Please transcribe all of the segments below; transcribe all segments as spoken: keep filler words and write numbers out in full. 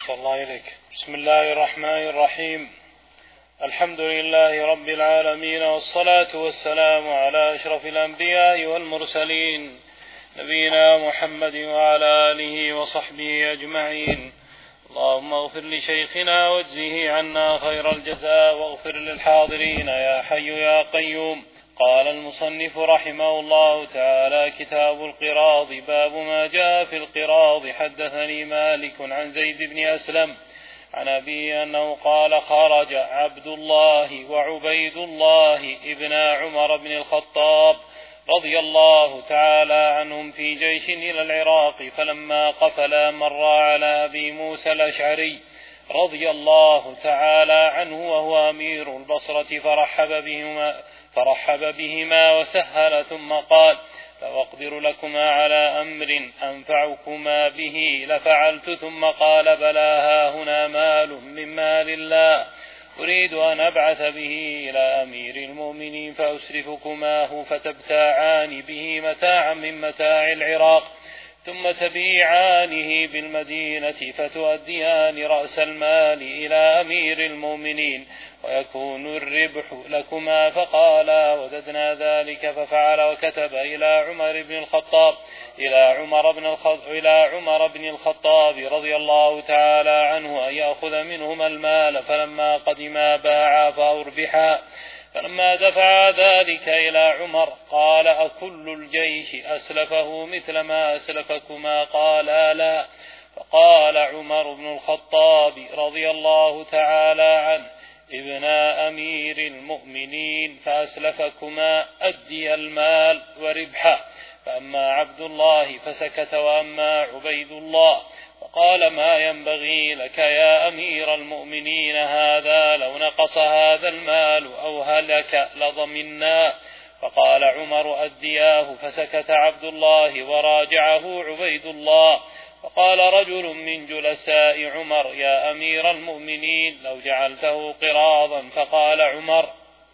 أحسن الله إليك. بسم الله الرحمن الرحيم. الحمد لله رب العالمين، والصلاة والسلام على أشرف الأنبياء والمرسلين، نبينا محمد وعلى آله وصحبه أجمعين. اللهم اغفر لشيخنا واجزه عنا خير الجزاء، واغفر للحاضرين يا حي يا قيوم. قال المصنف رحمه الله تعالى: كتاب القراض. باب ما جاء في القراض. حدثني مالك عن زيد بن أسلم عن أبيه أنه قال: خرج عبد الله وعبيد الله ابن عمر بن الخطاب رضي الله تعالى عنهم في جيش إلى العراق، فلما قفلا مر على أبي موسى الأشعري رضي الله تعالى عنه وهو أمير البصرة، فرحب بهما, فرحب بهما وسهل، ثم قال: لو أقدر لكما على أمر أنفعكما به لفعلت. ثم قال: بلى، ها هنا مال من مال الله أريد أن أبعث به إلى أمير المؤمنين فأسرفكماه، فتبتاعان به متاعا من متاع العراق، ثم تبيعانه بالمدينة فتؤديان رأس المال إلى أمير المؤمنين ويكون الربح لكما. فقالا: وددنا ذلك، ففعل، وكتب إلى عمر بن الخطاب إلى عمر بن الخطاب إلى عمر بن الخطاب رضي الله تعالى عنه أن يأخذ منهما المال، فلما قدما باعا فأربحا. فلما دفع ذلك إلى عمر قال: أكل الجيش أسلفه مثل ما أسلفكما؟ قالا: لا. فقال عمر بن الخطاب رضي الله تعالى عنه: ابن أمير المؤمنين فأسلفكما أدي المال وربحه. فأما عبد الله فسكت، وأما عبيد الله فقال: ما ينبغي لك يا أمير المؤمنين هذا، لو نقص هذا المال أو هلك لضمنا. فقال عمر: أدياه. فسكت عبد الله وراجعه عبيد الله. فقال رجل من جلساء عمر: يا أمير المؤمنين لو جعلته قراضا. فقال عمر: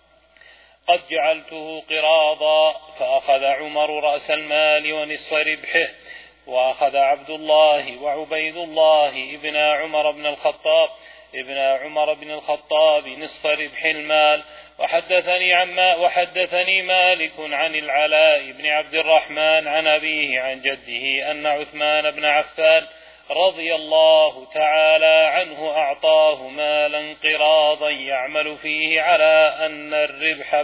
قد جعلته قراضا. فأخذ عمر رأس المال ونصف ربحه، وأخذ عبد الله وعبيد الله ابن عمر بن الخطاب ابن عمر بن الخطاب نصف ربح المال. وحدثني عما وحدثني مالك عن العلاء بن عبد الرحمن عن أبيه عن جده أن عثمان بن عفان رضي الله تعالى عنه أعطاه مالا قراضا يعمل فيه على أن الربح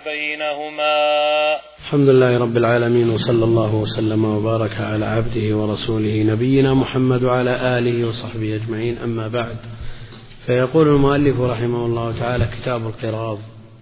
بينهما. الحمد لله رب العالمين، وصلى الله وسلم وبارك على عبده ورسوله نبينا محمد وعلى آله وصحبه أجمعين. أما بعد، فيقول المؤلف رحمه الله تعالى: كتاب القراض.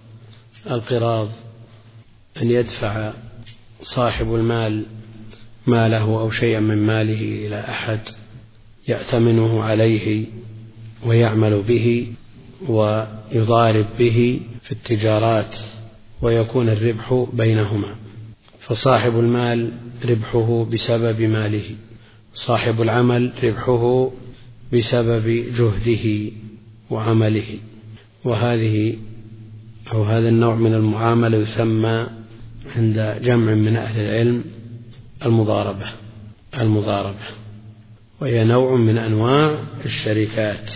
القراض أن يدفع صاحب المال ماله أو شيئا من ماله إلى أحد يأتمنه عليه ويعمل به ويضارب به في التجارات، ويكون الربح بينهما. فصاحب المال ربحه بسبب ماله، صاحب العمل ربحه بسبب جهده وعمله. وهذه أو هذا النوع من المعاملة يسمى عند جمع من أهل العلم المضاربة المضاربة وهي نوع من أنواع الشركات.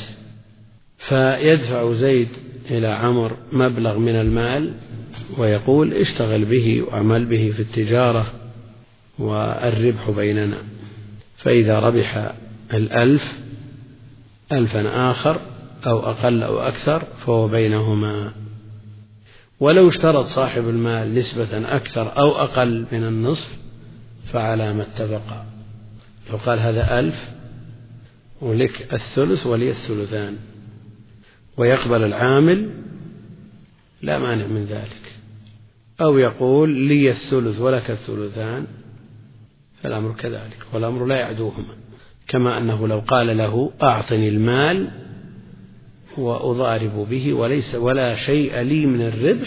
فيدفع زيد إلى عمر مبلغ من المال ويقول: اشتغل به وأعمل به في التجارة والربح بيننا. فإذا ربح الألف ألفا آخر أو أقل أو أكثر فهو بينهما. ولو اشترط صاحب المال نسبة أكثر أو أقل من النصف فعلى ما اتفق. لو قال هذا ألف ولك الثلث ولي الثلثان، ويقبل العامل، لا مانع من ذلك. أو يقول: لي الثلث ولك الثلثان، فالأمر كذلك، والأمر لا يعدوهما. كما أنه لو قال له: أعطني المال وأضارب به وليس ولا شيء لي من الربح،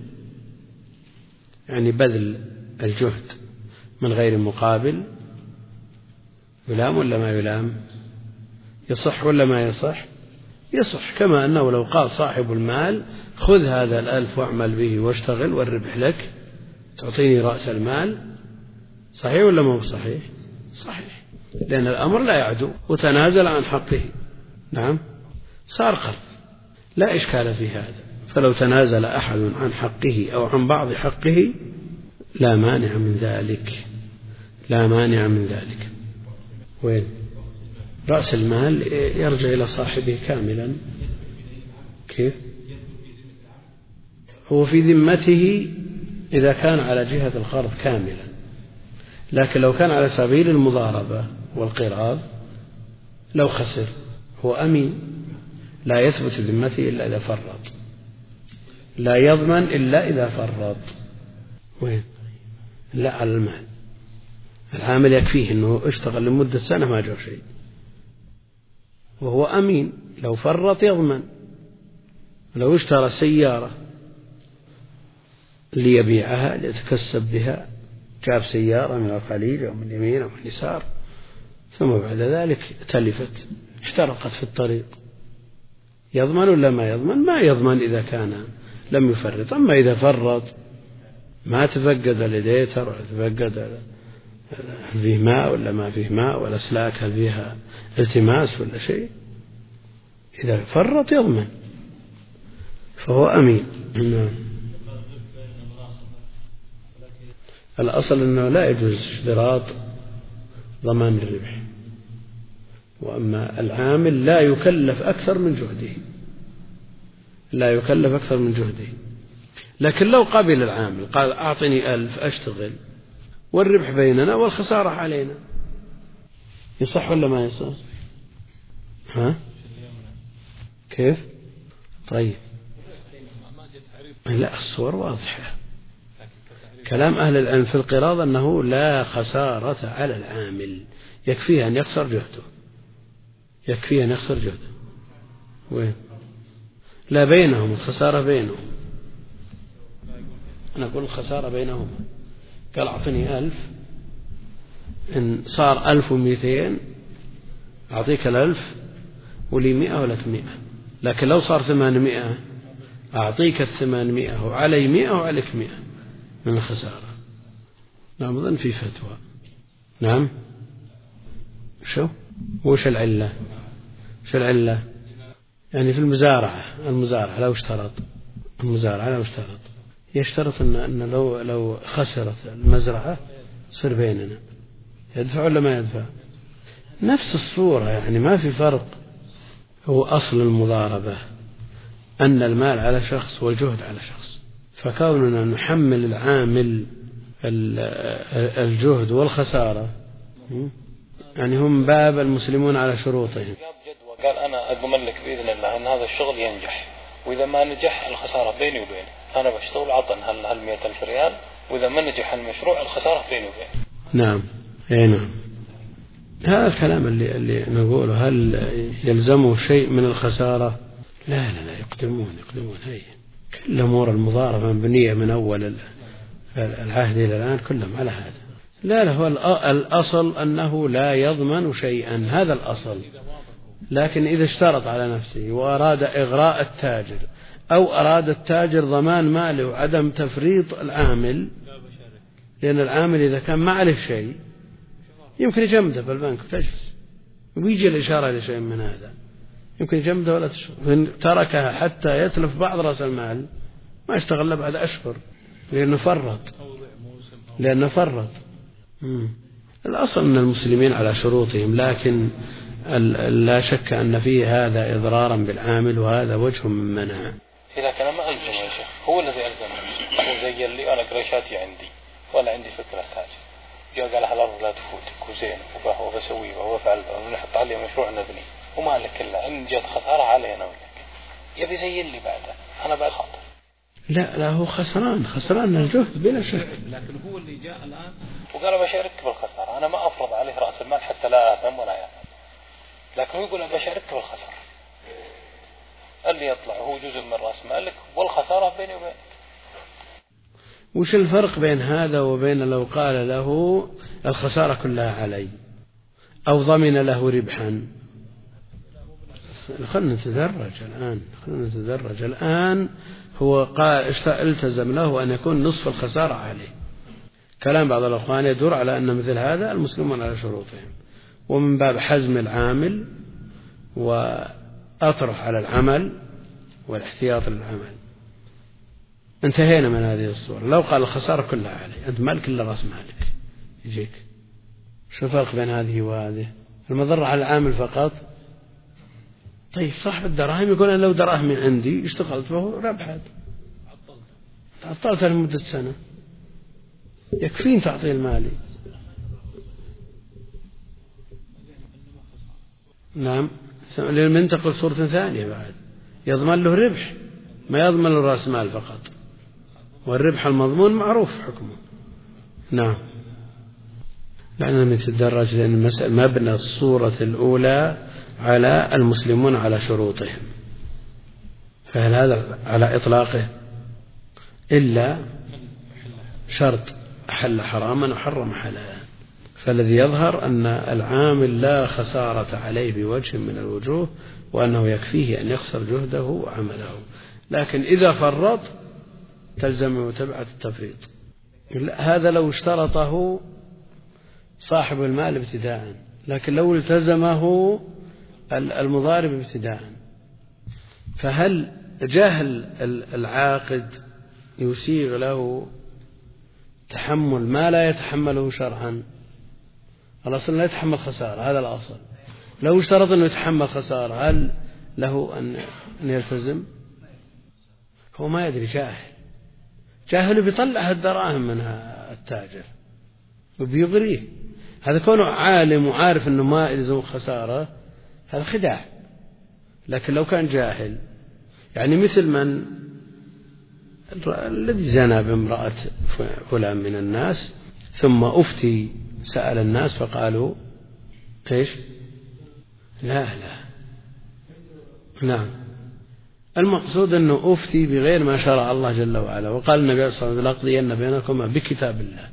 يعني بذل الجهد من غير مقابل، يلام ولا ما يلام؟ يصح ولا ما يصح؟ يصح. كما أنه لو قال صاحب المال: خذ هذا الألف واعمل به واشتغل والربح لك، تعطيني رأس المال، صحيح ولا ما هو صحيح؟ صحيح، لأن الأمر لا يعدو، وتنازل عن حقه. نعم صار قرض لا إشكال في هذا. فلو تنازل أحد عن حقه أو عن بعض حقه لا مانع من ذلك، لا مانع من ذلك. وين رأس المال يرجع إلى صاحبه كاملا. كيف؟ هو في ذمته إذا كان على جهة القرض كاملا، لكن لو كان على سبيل المضاربة والقراض لو خسر هو أمين، لا يثبت ذمته إلا إذا فرط، لا يضمن إلا إذا فرط. وين؟ لا على المال. العامل يكفيه أنه اشتغل لمدة سنة ما جاء شيء وهو أمين، لو فرط يضمن. لو اشترى سيارة ليبيعها ليتكسب بها، جاب سيارة من الخليج أو من اليمين أو من اليسار ثم بعد ذلك تلفت احترقت في الطريق، يضمن ولا ما يضمن؟ ما يضمن إذا كان لم يفرط. أما إذا فرط ما تفقد الإديتر ولا تفقد فيه ماء ولا ما فيه ماء ولا أسلاك هل فيها التماس ولا شيء، إذا فرط يضمن فهو أمين. الأصل أنه لا يجوز اشتراط ضمان الربح، وأما العامل لا يكلف أكثر من جهده، لا يكلف أكثر من جهده. لكن لو قبل العامل قال أعطني ألف أشتغل والربح بيننا والخسارة علينا، يصح ولا ما يصح؟ ها؟ كيف؟ طيب لا الصور واضحة. كلام أهل العلم في القراض أنه لا خسارة على العامل، يكفيه أن يخسر جهده، يكفيه أن يخسر جهده. وين؟ لا بينهم الخسارة بينهم، أنا أقول الخسارة بينهم. قال أعطني ألف، إن صار ألف ومئتين أعطيك الألف ولي مئة ولك مئة، لكن لو صار ثمانمائة أعطيك الثمانمائة وعلي مئة وعليك مئة من الخسارة. نعم أظن في فتوى. نعم شو وش العلة؟ شو العلة؟ يعني في المزارعة، المزارعة لو اشترط المزارعة لو اشترط يشترط أن, أن لو لو خسرت المزرعة صير بيننا، يدفع ولا ما يدفع؟ نفس الصورة يعني ما في فرق. هو أصل المضاربة أن المال على شخص والجهد على شخص، فكوننا نحمل العامل الجهد والخسارة يعني هم باب المسلمون على شروطهم. قال أنا أضمن لك بإذن الله أن هذا الشغل ينجح، وإذا ما نجح الخسارة بيني وبينك، أنا بشتغل عطن هالمئة ألف ريال، وإذا ما نجح المشروع الخسارة بيني وبينك. نعم أي نعم، هذا الكلام اللي اللي نقوله هل يلزمه شيء من الخسارة؟ لا لا لا يقدمون يقدمون هي كل أمور المضاربة مبنية من أول العهد إلى الآن كلهم على هذا. لا لا هو الأصل أنه لا يضمن شيئا، هذا الأصل. لكن إذا اشترط على نفسه وأراد إغراء التاجر أو أراد التاجر ضمان ماله وعدم تفريط العامل، لأن العامل إذا كان ما عليه شيء يمكن يجمده بالبنك وتجلس ويجي الإشارة لشيء من هذا، يمكن يجمده ولا تشغل، إن تركها حتى يتلف بعض رأس المال ما اشتغل له بعد أشهر لأنه فرط لأنه فرط مم. الأصل أن المسلمين على شروطهم، لكن لا شك أن فيه هذا إضرارا بالعامل وهذا وجه من منع. إذا كان ما ألزم يا شيخ، هو الذي ألزم نفسه، هو زي اللي أنا قريشاتي عندي ولا عندي فكرة تاجر، يا قال هالأرض لا تفوتك وزين وبسوي وبفعل ونحط عليه مشروع نبني وما لك إلا إن جت خسارة علي أنا وياك، يبي زي اللي بعده أنا بعد خاطر. لا لا هو خسران خسران الجهد بلا شك، لكن هو اللي جاء الآن وقال بشارك بالخسارة، أنا ما أفرض عليه رأس المال حتى لا أثم ولا يأثم، لكن يقول بشارك بالخسارة، اللي يطلع هو جزء من رأس مالك والخسارة بيني وبينك. وش الفرق بين هذا وبين لو قال له الخسارة كلها علي أو ضمن له ربحا؟ خلنا نتدرج الآن خلنا نتدرج الآن هو قال التزم له أن يكون نصف الخسارة عليه. كلام بعض الأخوان يدور على أن مثل هذا المسلمون على شروطهم، ومن باب حزم العامل أطرح على العمل والاحتياط للعمل. انتهينا من هذه الصورة. لو قال الخسارة كلها علي، أنت مالك إلا رأس مالك يجيك، شو الفرق بين هذه وهذه؟ المضرة على العامل فقط. طيب صاحب الدراهم يقول أنا لو دراهمي عندي اشتغلت فهو ربحت، تعطلت لمدة سنة يكفين تعطيه المالي. نعم، لمن تقل صورة ثانية بعد يضمن له ربح، ما يضمن له رأس مال فقط، والربح المضمون معروف حكمه. نعم، لأننا نتدرج لأن المسألة مبنى الصورة الأولى على المسلمون على شروطهم، فهل هذا على إطلاقه إلا شرط أحل حراما وحرم حلالا؟ فالذي يظهر أن العامل لا خسارة عليه بوجه من الوجوه، وأنه يكفيه أن يخسر جهده وعمله، لكن إذا فرط تلزمه تبعة التفريط. هذا لو اشترطه صاحب المال ابتداء، لكن لو التزمه المضارب ابتداء، فهل جهل العاقد يسيغ له تحمل ما لا يتحمله شرعا؟ الأصل لا يتحمل خسارة، هذا الأصل. لو اشترط أنه يتحمل خسارة هل له أن يلتزم؟ هو ما يدري، جاهل جاهل بيطلع الدراهم من التاجر وبيغريه. هذا كونه عالم وعارف أنه ما يلزم خسارة هذا خداع. لكن لو كان جاهل، يعني مثل من الذي زنى بامرأة فلان من الناس ثم أفتي، سأل الناس فقالوا إيش؟ لا لا نعم، المقصود أنه أفتي بغير ما شرع الله جل وعلا، وقال النبي صلى الله عليه وسلم لأقضين بينكما بكتاب الله،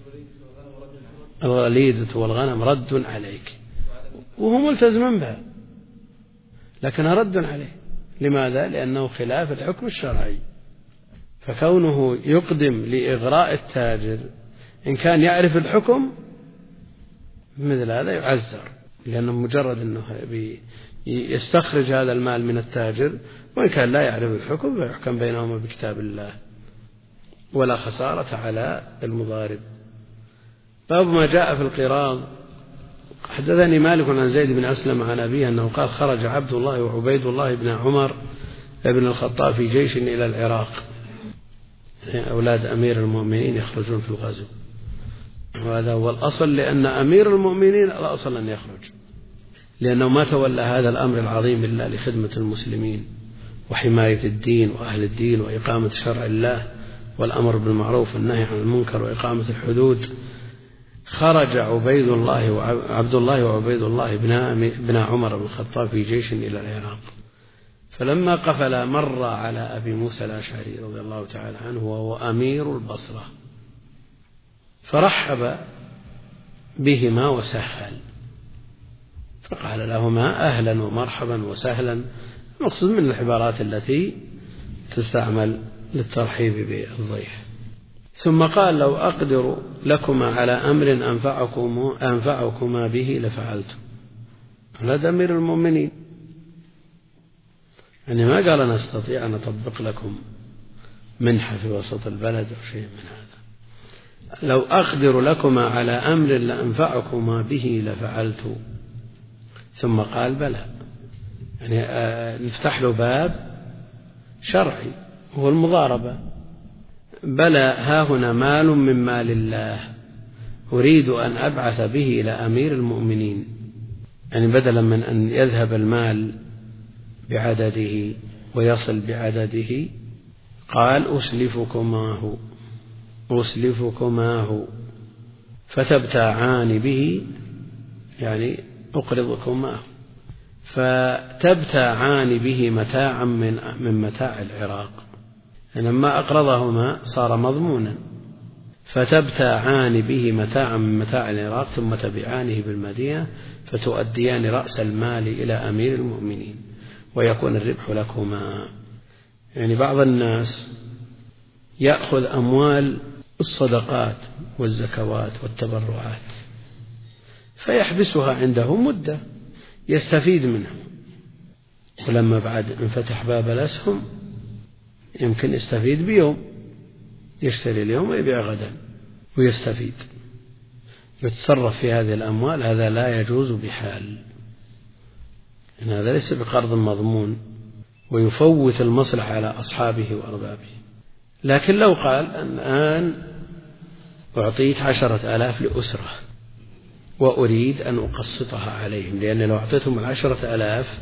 الوليدة والغنم رد عليك، وهو ملتزم بها لكن رد عليه. لماذا؟ لأنه خلاف الحكم الشرعي. فكونه يقدم لإغراء التاجر إن كان يعرف الحكم مثل هذا يعزر، لأنه مجرد أنه يستخرج هذا المال من التاجر، وإن كان لا يعرف الحكم فيحكم بينهما بكتاب الله ولا خسارة على المضارب. باب ما جاء في القراض. حدثني مالك عن زيد بن أسلم عن أبيه أنه قال خرج عبد الله وعبيد الله بن عمر بن الخطاب في جيش إلى العراق، أولاد أمير المؤمنين يخرجون في الغزو، وهذا هو الأصل، لأن أمير المؤمنين الأصل أن يخرج، لأنه ما تولى هذا الأمر العظيم إلا لخدمة المسلمين وحماية الدين وأهل الدين وإقامة شرع الله والأمر بالمعروف والنهي عن المنكر وإقامة الحدود. خرج عبيد الله وعبد الله وعبيد الله بن عمر بن الخطاب في جيش إلى العراق، فلما قفل مر على أبي موسى الأشعري رضي الله تعالى عنه وهو أمير البصرة، فرحب بهما وسهل، فقال لهما أهلا ومرحبا وسهلا، مقصود من العبارات التي تستعمل للترحيب بالضيف. ثم قال لو أقدر لكما على أمر أنفعكم أنفعكما به لفعلت. هذا أمير المؤمنين، يعني ما قال أنا أستطيع أن أطبق لكم منحة في وسط البلد أو شيء من هذا. لو أقدر لكما على أمر لأنفعكما به لفعلت. ثم قال بلى، يعني نفتح له باب شرعي هو المضاربة. بلى ها هنا مال من مال الله أريد أن أبعث به إلى أمير المؤمنين، يعني بدلا من أن يذهب المال بعدده ويصل بعدده قال أسلفكماه أسلفكماه فتبتاعان به، يعني أقرضكماه، فتبتاعان به متاعا من من متاع العراق، لما أقرضهما صار مضمونا، فتبتاعان به متاعا من متاع العراق ثم تبيعانه بالمدينة فتؤديان رأس المال إلى أمير المؤمنين ويكون الربح لكما. يعني بعض الناس يأخذ أموال الصدقات والزكوات والتبرعات فيحبسها عنده مدة يستفيد منها، ولما بعد انفتح باب الأسهم يمكن يستفيد بيوم، يشتري اليوم ويبيع غدا ويستفيد، يتصرف في هذه الأموال. هذا لا يجوز بحال، إن هذا ليس بقرض مضمون ويفوت المصلحة على أصحابه وأربابه. لكن لو قال الآن أعطيت عشرة آلاف لأسرة وأريد أن أقسطها عليهم، لأن لو أعطيتهم العشرة آلاف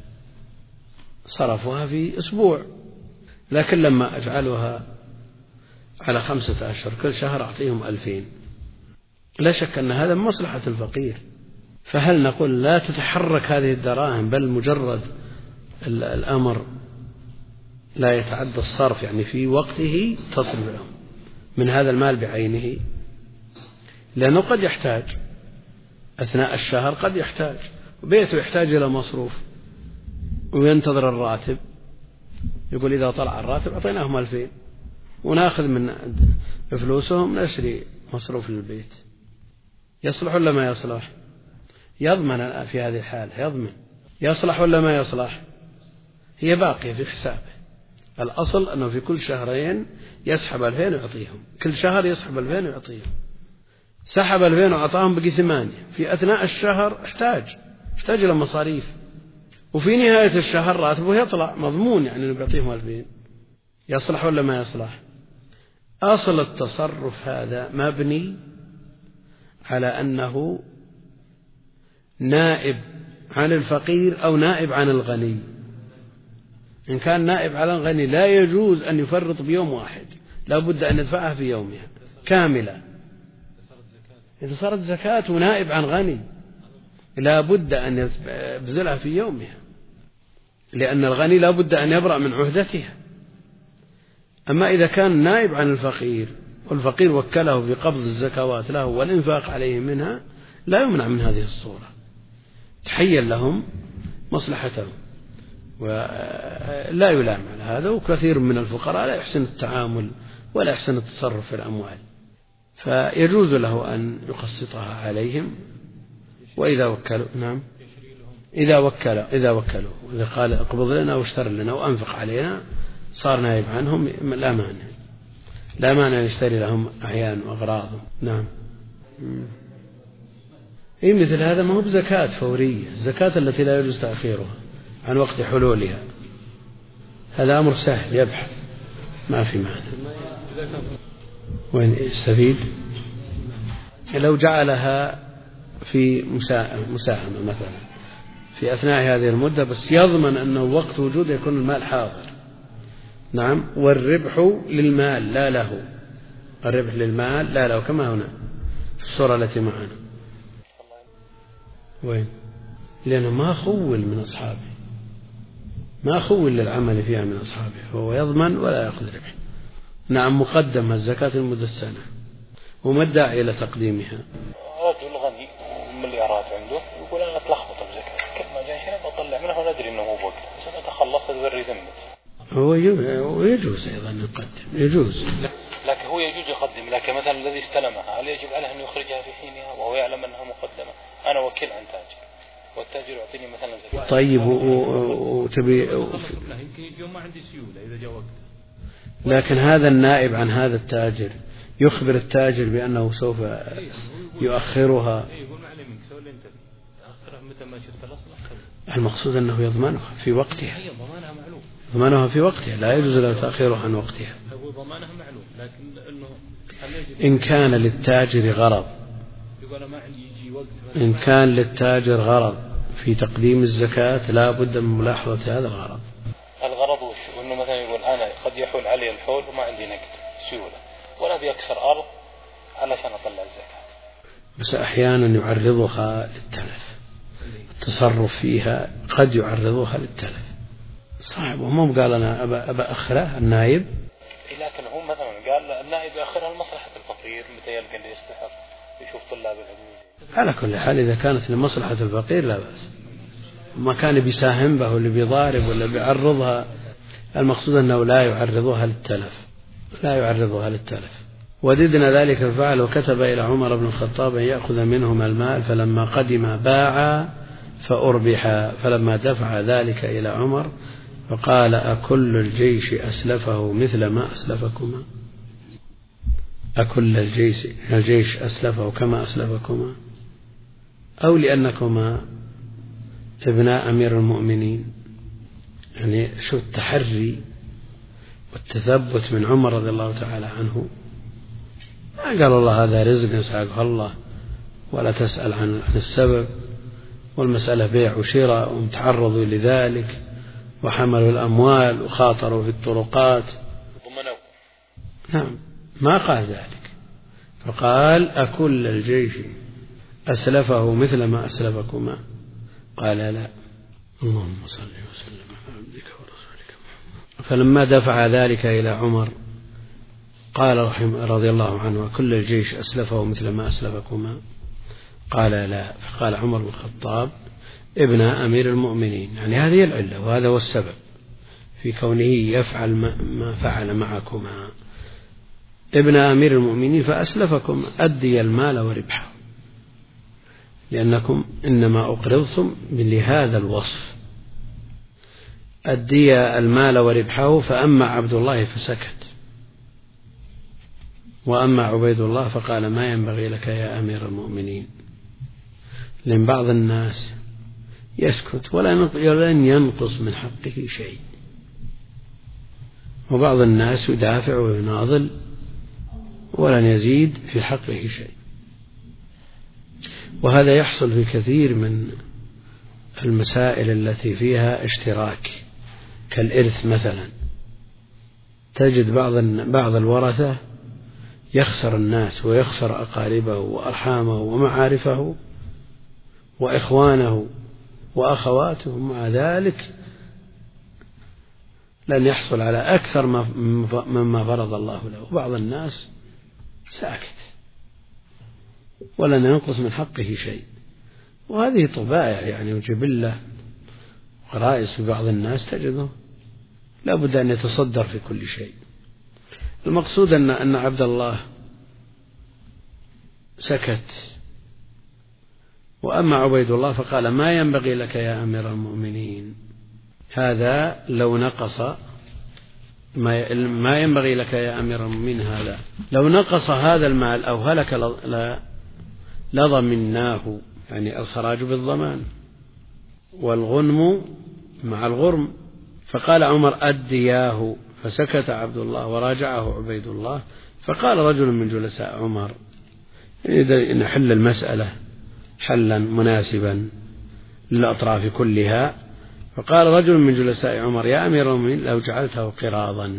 صرفوها في أسبوع، لكن لما أجعلها على خمسة أشهر كل شهر أعطيهم ألفين، لا شك أن هذا من مصلحة الفقير. فهل نقول لا تتحرك هذه الدراهم، بل مجرد الأمر لا يتعدى الصرف، يعني في وقته تصرف لهم من هذا المال بعينه، لأنه قد يحتاج أثناء الشهر، قد يحتاج بيته يحتاج إلى مصروف وينتظر الراتب، يقول إذا طلع الراتب أعطيناهم ألفين ونأخذ من فلوسهم نشري مصروف للبيت. يصلح ولا ما يصلح؟ يضمن في هذه الحالة، يضمن. يصلح ولا ما يصلح؟ هي باقية في حسابه. الأصل أنه في كل شهرين يسحب ألفين ويعطيهم، كل شهر يسحب ألفين ويعطيهم. سحب ألفين وأعطاهم بقي ثمانية، في أثناء الشهر احتاج احتاج إلى مصاريف، وفي نهاية الشهر راتبه يطلع مضمون، يعني أنه بيعطيهم ألفين. يصلح ولا ما يصلح؟ أصل التصرف هذا مبني على أنه نائب عن الفقير أو نائب عن الغني. إن كان نائب عن الغني لا يجوز أن يفرط بيوم واحد، لا بد أن يدفعها في يومها كاملة. إذا صارت زكاة ونائب عن غني لا بد أن يبذلها في يومها، لأن الغني لا بد أن يبرأ من عهدتها. أما إذا كان نائب عن الفقير والفقير وكله بقبض الزكوات له والإنفاق عليه منها، لا يمنع من هذه الصورة، تحيل لهم مصلحتهم ولا يلام على هذا. وكثير من الفقراء لا يحسن التعامل ولا يحسن التصرف في الأموال، فيجوز له أن يقسطها عليهم. وإذا وكلوا، نعم، إذا وكلوا إذا وكلوا إذا قال اقبض لنا واشتر لنا وأنفق علينا صار نائب عنهم، لا مانع لا مانع يشتري لهم أعيان وأغراضهم. نعم. إيه مثل هذا ما هو بزكاة فورية، الزكاة التي لا يجوز تأخيرها عن وقت حلولها، هذا أمر سهل يبحث ما في معنى. وين يستفيد؟ لو جعلها في مساهمة مثلا في أثناء هذه المدة، بس يضمن أنه وقت وجود يكون المال حاضر. نعم. والربح للمال لا له، الربح للمال لا له، كما هنا في الصورة التي معنا. وين؟ لأنه ما خول من أصحابه، ما خول للعمل فيها من أصحابه، فهو يضمن ولا يأخذ ربح. نعم. مقدمة الزكاة لمدة سنة، وما الداعي إلى تقديمها؟ رجل غني مليارات عنده يقول أنا أتلخبط بزكاة، كل ما جاء شيء بطلع منها وندري أنه مو بوقت، بس أنا تخلصت تبري ذمته. هو يجوز أيضا يقدم، يجوز، لكن هو يجوز يقدم. لكن مثلا الذي استلمها هل يجب عليه أن يخرجها في حينها وهو يعلم أنها مقدمة؟ أنا وكيل عن تاجر والتاجر يعطيني مثلا زكاة. طيب وتبي يمكن يوم ما عندي سيولة إذا جاء وقت. لكن هذا النائب عن هذا التاجر يخبر التاجر بأنه سوف يؤخرها. يقول ما عليه منك سوي اللي أنت تأخرها متى ما شفت الأصل. المقصود أنه يضمنها في وقتها. هي ضمانها معلوم. ضمانها في وقتها، لا يجوز له تأخيرها عن وقتها. هو ضمانها معلوم، لكن إنه إن كان للتاجر غرض، يقول ما عندي يجي وقت. إن كان للتاجر غرض في تقديم الزكاة لا بد من ملاحظة هذا الغرض. الغرض وش؟ إنه مثلا يقول أنا قد يحول علي الحول وما عندي نقد سيولة ولا بيكسر أرض علشان أطلع الزكاة، بس أحيانا يعرضها للتلف، التصرف فيها قد يعرضها للتلف. صاحبه مو قال أنا أبا, أبا أخره النائب، لكن هو مثلا قال النائب يأخرها لمصلحة الفقير متى يلقى اللي يستحق يشوف طلاب العلم. على كل حال إذا كانت لمصلحة الفقير لا بأس، ما كان بيساهم به واللي بيضارب ولا بيعرضها، المقصود أنه لا يعرضها للتلف، لا يعرضها للتلف. وددنا ذلك الفعل وكتب إلى عمر بن الخطاب أن يأخذ منهم المال، فلما قدم باع فأربح. فلما دفع ذلك إلى عمر فقال أكل الجيش أسلفه مثل ما أسلفكما؟ أكل الجيش, الجيش أسلفه كما أسلفكما؟ أو لأنكما ابناء أمير المؤمنين؟ يعني شو التحري والتثبت من عمر رضي الله تعالى عنه. ما قال الله هذا رزق يسعقه الله ولا تسأل عن السبب، والمسألة بيع وشراء ومتعرضوا لذلك وحملوا الأموال وخاطروا في الطرقات. نعم ما قال ذلك، فقال أكل الجيش أسلفه مثل ما أسلفكما؟ قال لا. اللهم صل وسلم على عبدك ورسولك محمد. فلما دفع ذلك إلى عمر قال رحمه رضي الله عنه كل الجيش أسلفه مثل ما أسلفكما؟ قال لا. فقال عمر بن الخطاب ابن أمير المؤمنين، يعني هذه العلة وهذا هو السبب في كونه يفعل ما فعل معكما، ابن أمير المؤمنين فأسلفكم أدي المال وربحه، لأنكم إنما أقرضتم لهذا الوصف، أدي المال وربحه. فأما عبد الله فسكت، وأما عبيد الله فقال ما ينبغي لك يا أمير المؤمنين. لأن بعض الناس يسكت ولن ينقص من حقه شيء، وبعض الناس يدافع ويناضل ولن يزيد في حقه شيء. وهذا يحصل في كثير من المسائل التي فيها اشتراك كالإرث مثلا. تجد بعض بعض الورثة يخسر الناس ويخسر أقاربه وأرحامه ومعارفه وإخوانه وأخواته، مع ذلك لن يحصل على أكثر مما فرض الله له. بعض الناس ساكت ولن ينقص من حقه شيء، وهذه طبائع يعني وجبلة وغرائز في بعض الناس تجده لا بد أن يتصدر في كل شيء. المقصود أن أن عبد الله سكت، وأما عبيد الله فقال ما ينبغي لك يا أمير المؤمنين. هذا لو نقص ما ينبغي لك يا أمير المؤمنين، هذا لو نقص هذا المال أو هلك لضمناه، يعني الخراج بالضمان والغنم مع الغرم. فقال عمر أدياه، فسكت عبد الله وراجعه عبيد الله. فقال رجل من جلساء عمر إذا نحل المسألة حلا مناسبا للأطراف كلها. فقال رجل من جلساء عمر يا أمير المؤمنين لو جعلته قراضا.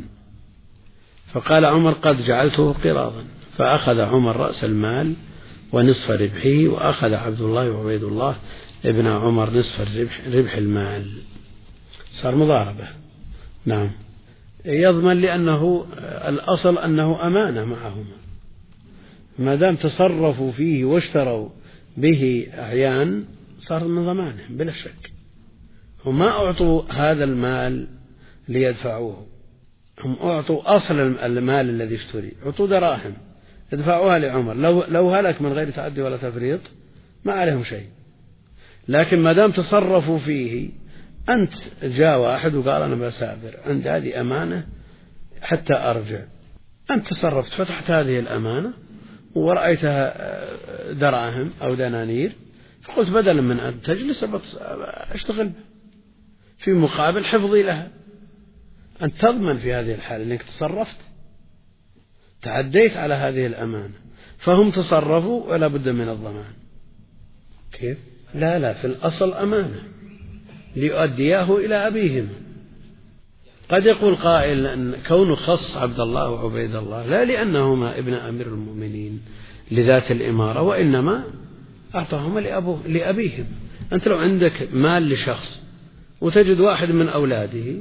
فقال عمر قد جعلته قراضا. فأخذ عمر رأس المال ونصف ربحه، وأخذ عبد الله وعبيد الله ابن عمر نصف الربح ربح المال. صار مضاربة. نعم يضمن، لأنه الأصل أنه أمانة معهما، ما دام تصرفوا فيه واشتروا به أعيان صار من ضمانه بلا شك. هم ما أعطوا هذا المال ليدفعوه، هم أعطوا أصل المال الذي اشتري، أعطوا دراهم يدفعوها لعمر. لو لو هلك من غير تعدي ولا تفريط ما عليهم شيء، لكن ما دام تصرفوا فيه، أنت جاء واحد وقال أنا بسافر عند هذه أمانة حتى أرجع، أنت تصرفت فتحت هذه الأمانة ورأيتها دراهم أو دنانير، فقلت بدلا من أن تجلس أشتغل في مقابل حفظي لها. أنت تضمن في هذه الحالة أنك تصرفت، تعديت على هذه الأمانة، فهم تصرفوا ولا بد من الضمان. كيف؟ لا لا، في الأصل أمانة ليؤدياه إلى أبيهم. قد يقول قائل أن كونه خص عبد الله وعبيد الله لا لأنهما ابن أمير المؤمنين لذات الإمارة، وإنما أعطاهما لأبوه لأبيهم. أنت لو عندك مال لشخص وتجد واحد من أولاده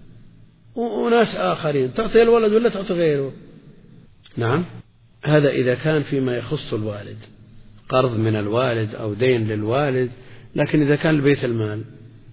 وناس آخرين، تعطي الولد ولا تعطي غيره؟ نعم، هذا إذا كان فيما يخص الوالد، قرض من الوالد أو دين للوالد. لكن إذا كان لبيت المال،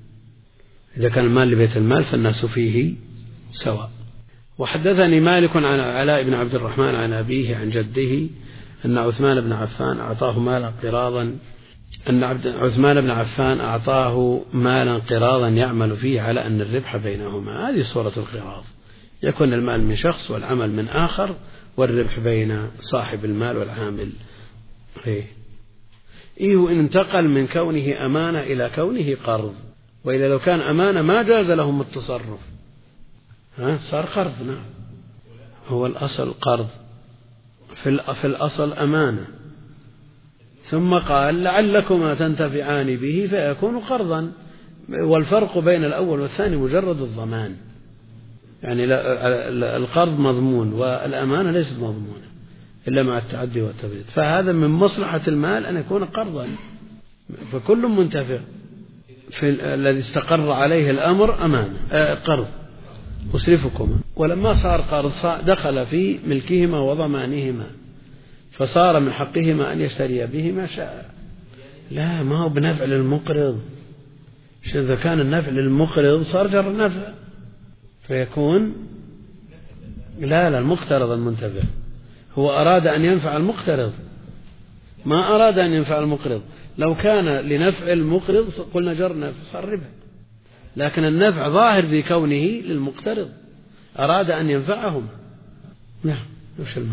إذا كان المال لبيت المال فالناس فيه سواء. وحدثني مالك عن علاء بن عبد الرحمن عن أبيه عن جده أن عثمان بن عفان أعطاه مالا قراضا أن عثمان بن عفان أعطاه مالا قراضا يعمل فيه على أن الربح بينهما. هذه صورة القراض، يكون المال من شخص والعمل من آخر، والربح بين صاحب المال والعامل. إيه إيه وإن انتقل من كونه أمانة إلى كونه قرض، وإلا لو كان أمانة ما جاز لهم التصرف، ها صار قرض. نعم، هو الأصل قرض، في الأصل أمانة، ثم قال لعلكما تنتفعان به فيكون قرضا. والفرق بين الأول والثاني مجرد الضمان، يعني القرض مضمون والأمانة ليست مضمونة إلا مع التعدي والتفريط. فهذا من مصلحة المال أن يكون قرضا، فكل منتفع. في الذي استقر عليه الأمر أمانة آه قرض أسرفكما، ولما صار قرض دخل في ملكهما وضمانهما، فصار من حقهما أن يشتري به ما شاء. لا، ما هو بنفع للمقرض. إذا كان النفع للمقرض صار جر نفع، فيكون لا لا المقترض المنتفع. هو أراد أن ينفع المقترض، ما أراد أن ينفع المقرض. لو كان لنفع المقرض قلنا جر نفع صار ربح، لكن النفع ظاهر في كونه للمقترض، أراد أن ينفعهم. نعم، وش المال؟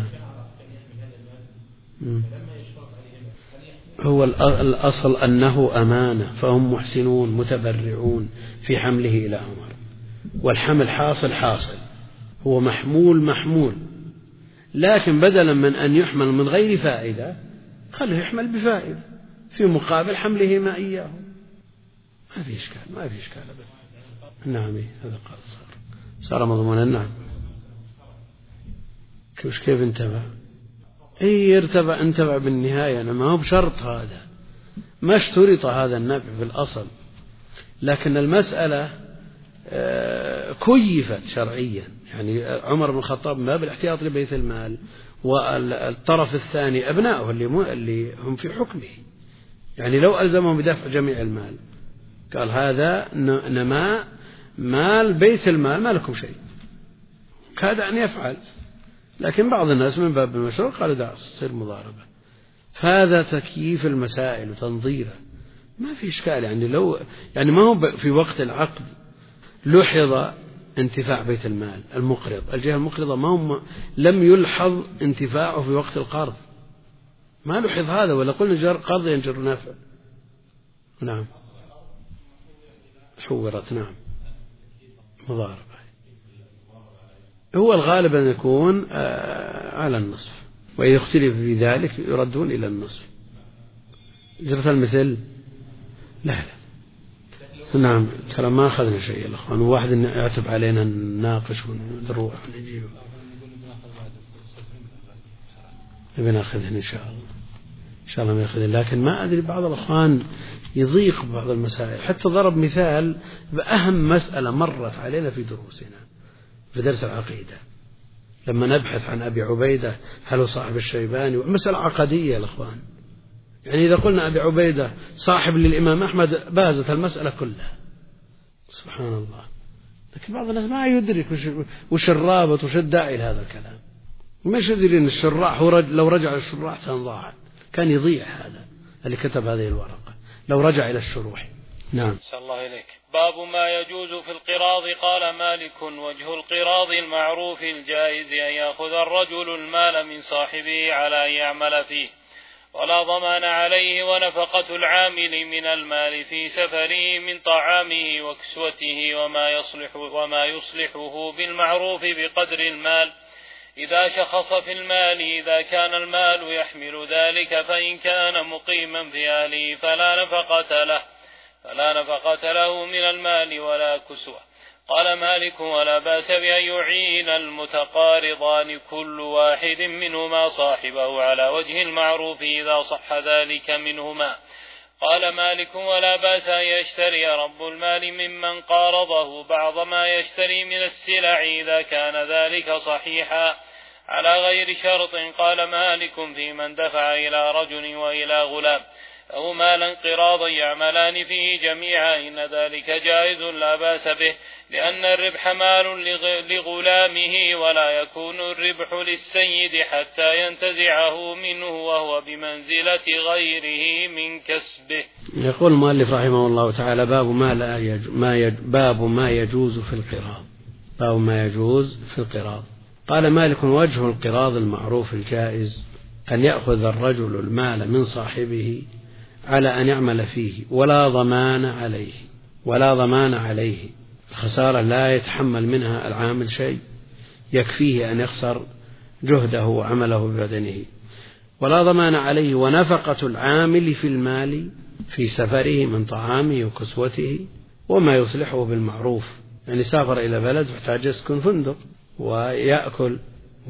هو الأصل أنه أمانة، فهم محسنون متبرعون في حمله إلى عمر، والحمل حاصل حاصل، هو محمول محمول، لكن بدلا من أن يحمل من غير فائدة خليه يحمل بفائدة في مقابل حمله ما إياه. ما في إشكال، ما في إشكال أبدا. نعم، هذا قال صار صار مضمونا. نعم، كيف كيف انتبه؟ إيه يرتبع انتبع بالنهاية، ما هو بشرط هذا، ما اشترط هذا النفع في الأصل، لكن المسألة كيفت شرعيا. يعني عمر بن الخطاب ما بالاحتياط لبيت المال، والطرف الثاني أبنائه اللي, اللي هم في حكمه، يعني لو ألزمهم بدفع جميع المال قال هذا نماء مال بيت المال ما لكم شيء، كاد أن يفعل، لكن بعض الناس من باب المشروع قالوا دع تصير مضاربة. فهذا تكييف المسائل وتنظيرها، ما في إشكال. يعني لو يعني ما هو في وقت العقد لحظ انتفاع بيت المال المقرض، الجهة المقرضة ما هم لم يلحظ انتفاعه في وقت القرض، ما لحظ هذا، ولا قلنا جر قرض ينجر نافع. نعم، حورت. نعم، مضاربة. هو الغالب أن يكون على النصف، وإذا اختلف في ذلك يردون إلى النصف. جرت المثل لا لا. نعم، ترى ما أخذنا شيء يا أخوان، واحد يعتب علينا نناقش ونروح ونجيب، بناخذهن إن شاء الله، إن شاء الله ما يأخذهن. لكن ما أدري بعض الأخوان يضيق بعض المسائل، حتى ضرب مثال بأهم مسألة مرت علينا في دروسنا في درس العقيدة لما نبحث عن أبي عبيدة هل هو صاحب الشيباني، مسألة عقدية يا الأخوان. يعني إذا قلنا أبي عبيدة صاحب للإمام أحمد بازت المسألة كلها، سبحان الله. لكن بعض الناس ما يدرك وش, وش الرابط وش الداعي لهذا الكلام، مش يدري أن الشراح هو رج... لو رجع للشراح كان ضاع، كان يضيع هذا اللي كتب هذه الورقة لو رجع إلى الشروح. نعم. صلى الله إليك. باب ما يجوز في القراض. قال مالك: وجه القراض المعروف الجائز أن يأخذ الرجل المال من صاحبه على أن يعمل فيه ولا ضمان عليه، ونفقة العامل من المال في سفره من طعامه وكسوته وما يصلح وما يصلحه بالمعروف بقدر المال إذا شخص في المال، إذا كان المال يحمل ذلك، فإن كان مقيما في أهله فلا نفقة له فلا نفقة له من المال ولا كسوة. قال مالك: ولا بأس بأن يعين المتقارضان كل واحد منهما صاحبه على وجه المعروف إذا صح ذلك منهما. قال مالك: ولا بأس أن يشتري رب المال ممن قارضه بعض ما يشتري من السلع إذا كان ذلك صحيحا على غير شرط. قال مالك: في من دفع إلى رجل وإلى غلام أو مالا قراضا يعملان فيه جميعا إن ذلك جائز لا بأس به، لأن الربح مال لغلامه ولا يكون الربح للسيد حتى ينتزعه منه وهو بمنزلة غيره من كسبه. يقول المؤلف رحمه الله تعالى: باب ما لا يج... ما يج... باب ما يجوز في القراض. باب ما يجوز في القراض. قال مالك: وجه القراض المعروف الجائز أن يأخذ الرجل المال من صاحبه على أن يعمل فيه ولا ضمان عليه ولا ضمان عليه الخسارة لا يتحمل منها العامل شيء، يكفيه أن يخسر جهده وعمله ببدنه، ولا ضمان عليه، ونفقة العامل في المال في سفره من طعامه وكسوته وما يصلحه بالمعروف، يعني سافر إلى بلد يحتاج يسكن فندق ويأكل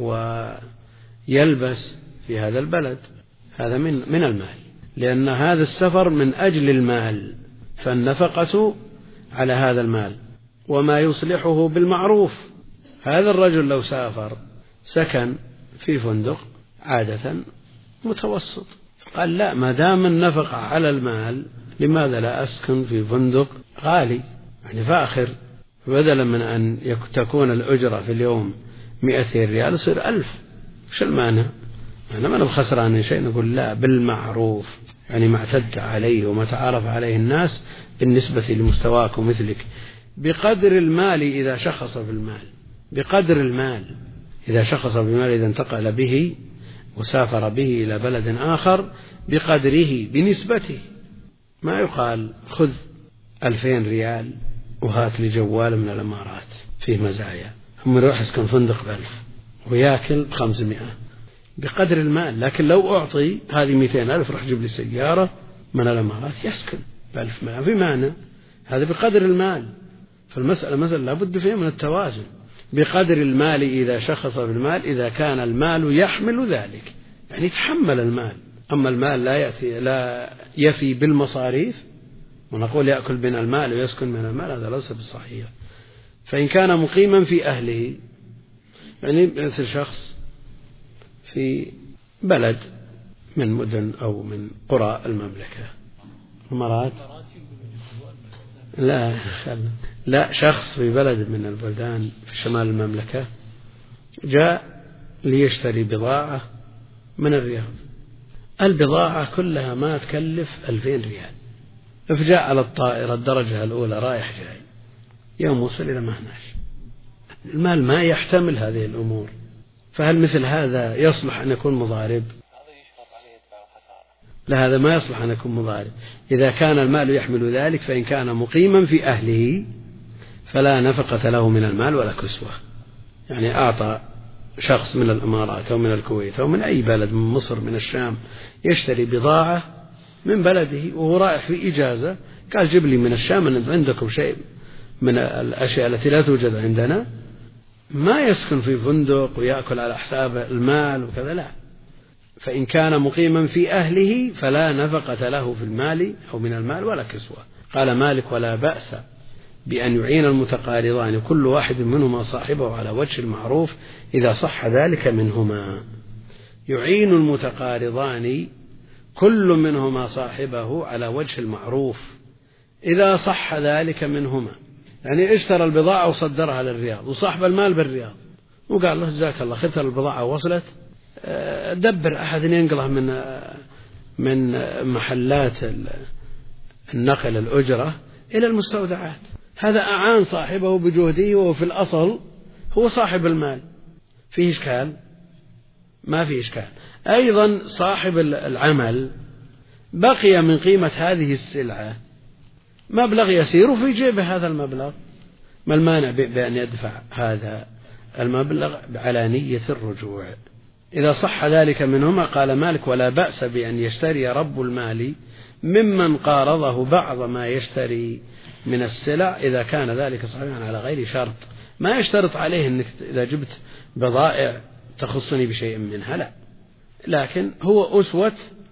ويلبس في هذا البلد، هذا من من المال، لأن هذا السفر من أجل المال، فالنفقة على هذا المال وما يصلحه بالمعروف. هذا الرجل لو سافر سكن في فندق عادة متوسط، قال: لا، ما دام النفقة على المال لماذا لا أسكن في فندق غالي يعني فاخر، بدلا من أن تكون الأجرة في اليوم مئتين ريال يصير ألف. شو المعنى؟ أنا ما بخسران شيء. نقول: لا، بالمعروف، يعني ما اعتد عليه وما تعارف عليه الناس بالنسبة لمستواك ومثلك، بقدر المال إذا شخص في المال، بقدر المال إذا شخص بالمال، إذا انتقل به وسافر به إلى بلد آخر بقدره بنسبته. ما يقال خذ ألفين ريال وهات لي جوال من الإمارات فيه مزايا، هم يروح يسكن فندق بألف ويأكل بخمسمائة، بقدر المال. لكن لو أعطي هذه مئتين ألف راح جيب لي سيارة من الإمارات يسكن بألف، ما في معنى، هذا بقدر المال. فالمسألة مسألة لابد فيها من التوازن، بقدر المال إذا شخص بالمال، إذا كان المال يحمل ذلك، يعني يتحمل المال. أما المال لا يأتي لا يفي بالمصاريف ونقول يأكل من المال ويسكن من المال، هذا ليس بالصحيح. فإن كان مقيما في أهله، يعني مثل شخص في بلد من مدن أو من قرى المملكة، إمارات، لا لا شخص في بلد من البلدان في شمال المملكة جاء ليشتري بضاعة من الرياض، البضاعة كلها ما تكلف ألفين ريال، فجاء على الطائرة الدرجة الأولى رايح جاي، يوم وصل إلى مهناش، المال ما يحتمل هذه الأمور. فهل مثل هذا يصلح أن يكون مضارب؟ لا، هذا ما يصلح أن يكون مضارب. إذا كان المال يحمل ذلك، فإن كان مقيما في أهله فلا نفقة له من المال ولا كسوة. يعني أعطى شخص من الإمارات أو من الكويت أو من أي بلد، من مصر، من الشام، يشتري بضاعة من بلده وهو رايح في إجازة، قال: جيب لي من الشام أن عندكم شيء من الأشياء التي لا توجد عندنا. ما يسكن في فندق ويأكل على حساب المال وكذا، لا. فإن كان مقيما في أهله فلا نفقة له في المال أو من المال ولا كسوة. قال مالك: ولا بأس بأن يعين المتقارضان كل واحد منهما صاحبه على وجه المعروف إذا صح ذلك منهما. يعين المتقارضان كل منهما صاحبه على وجه المعروف إذا صح ذلك منهما، يعني اشترى البضاعة وصدرها للرياض وصاحب المال بالرياض وقال له: جزاك الله خير، البضاعة وصلت، دبر أحد ينقلها من من محلات النقل الأجرة إلى المستودعات. هذا أعان صاحبه بجهده، وفي الأصل هو صاحب المال. فيه إشكال؟ ما فيه إشكال. أيضا صاحب العمل بقي من قيمة هذه السلعة مبلغ يسير في جيبه، هذا المبلغ ما المانع بأن يدفع هذا المبلغ على نية الرجوع إذا صح ذلك منهما. قال مالك: ولا بأس بأن يشتري رب المال ممن قارضه بعض ما يشتري من السلع إذا كان ذلك صحيحا على غير شرط. ما يشترط عليه أنك إذا جبت بضائع تخصني بشيء منها، لا، لكن هو أسوة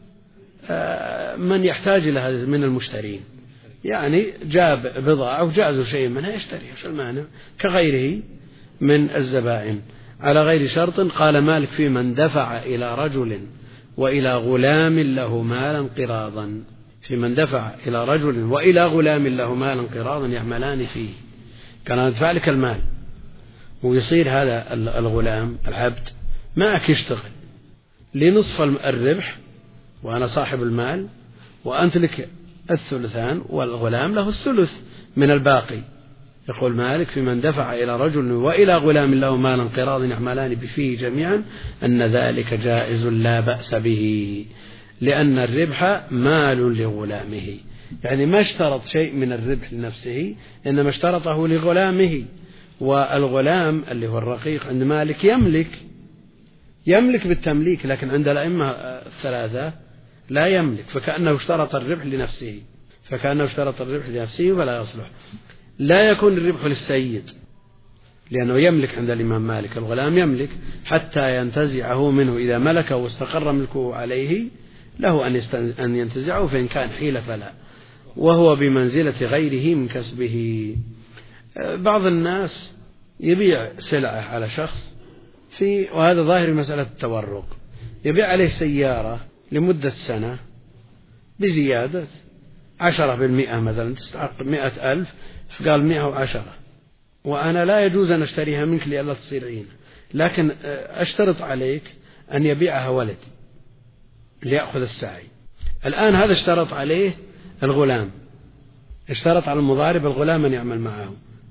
من يحتاج لها من المشترين، يعني جاب بضاعة وجازوا شيء منها يشتري، شو المعنى؟ كغيره من الزبائن على غير شرط. قال مالك: في من دفع إلى رجل وإلى غلام له مالا قراضا. في من دفع إلى رجل وإلى غلام له مالا قراضا يعملان فيه، كان يدفع لك المال ويصير هذا الغلام العبد معك يشتغل لنصف الربح وأنا صاحب المال، وأنت لك الثلثان والغلام له الثلث من الباقي. يقول مالك في من دفع إلى رجل وإلى غلام له مالا قراضا يعملان فيه جميعا أن ذلك جائز لا بأس به، لأن الربح مال لغلامه، يعني ما اشترط شيء من الربح لنفسه إنما اشترطه لغلامه. والغلام اللي هو الرقيق عند مالك يملك يملك بالتمليك، لكن عند الأئمة الثلاثة لا يملك، فكأنه اشترط الربح لنفسه فكأنه اشترط الربح لنفسه فلا يصلح. لا يكون الربح للسيد لأنه يملك عند الإمام مالك، الغلام يملك حتى ينتزعه منه، إذا ملكه واستقر ملكه عليه له أن ينتزعه، فإن كان حيل فلا، وهو بمنزلة غيره من كسبه. بعض الناس يبيع سلعة على شخص في، وهذا ظاهر مسألة التورق، يبيع عليه سيارة لمدة سنة بزيادة عشرة بالمئة مثلا، تستحق مئة ألف، فقال مئة وعشرة، وأنا لا يجوز أن أشتريها منك لألا تصير عينة، لكن أشترط عليك أن يبيعها ولدي ليأخذ السعي. الآن هذا اشترط عليه الغلام، اشترط على المضارب الغلام أن يعمل معه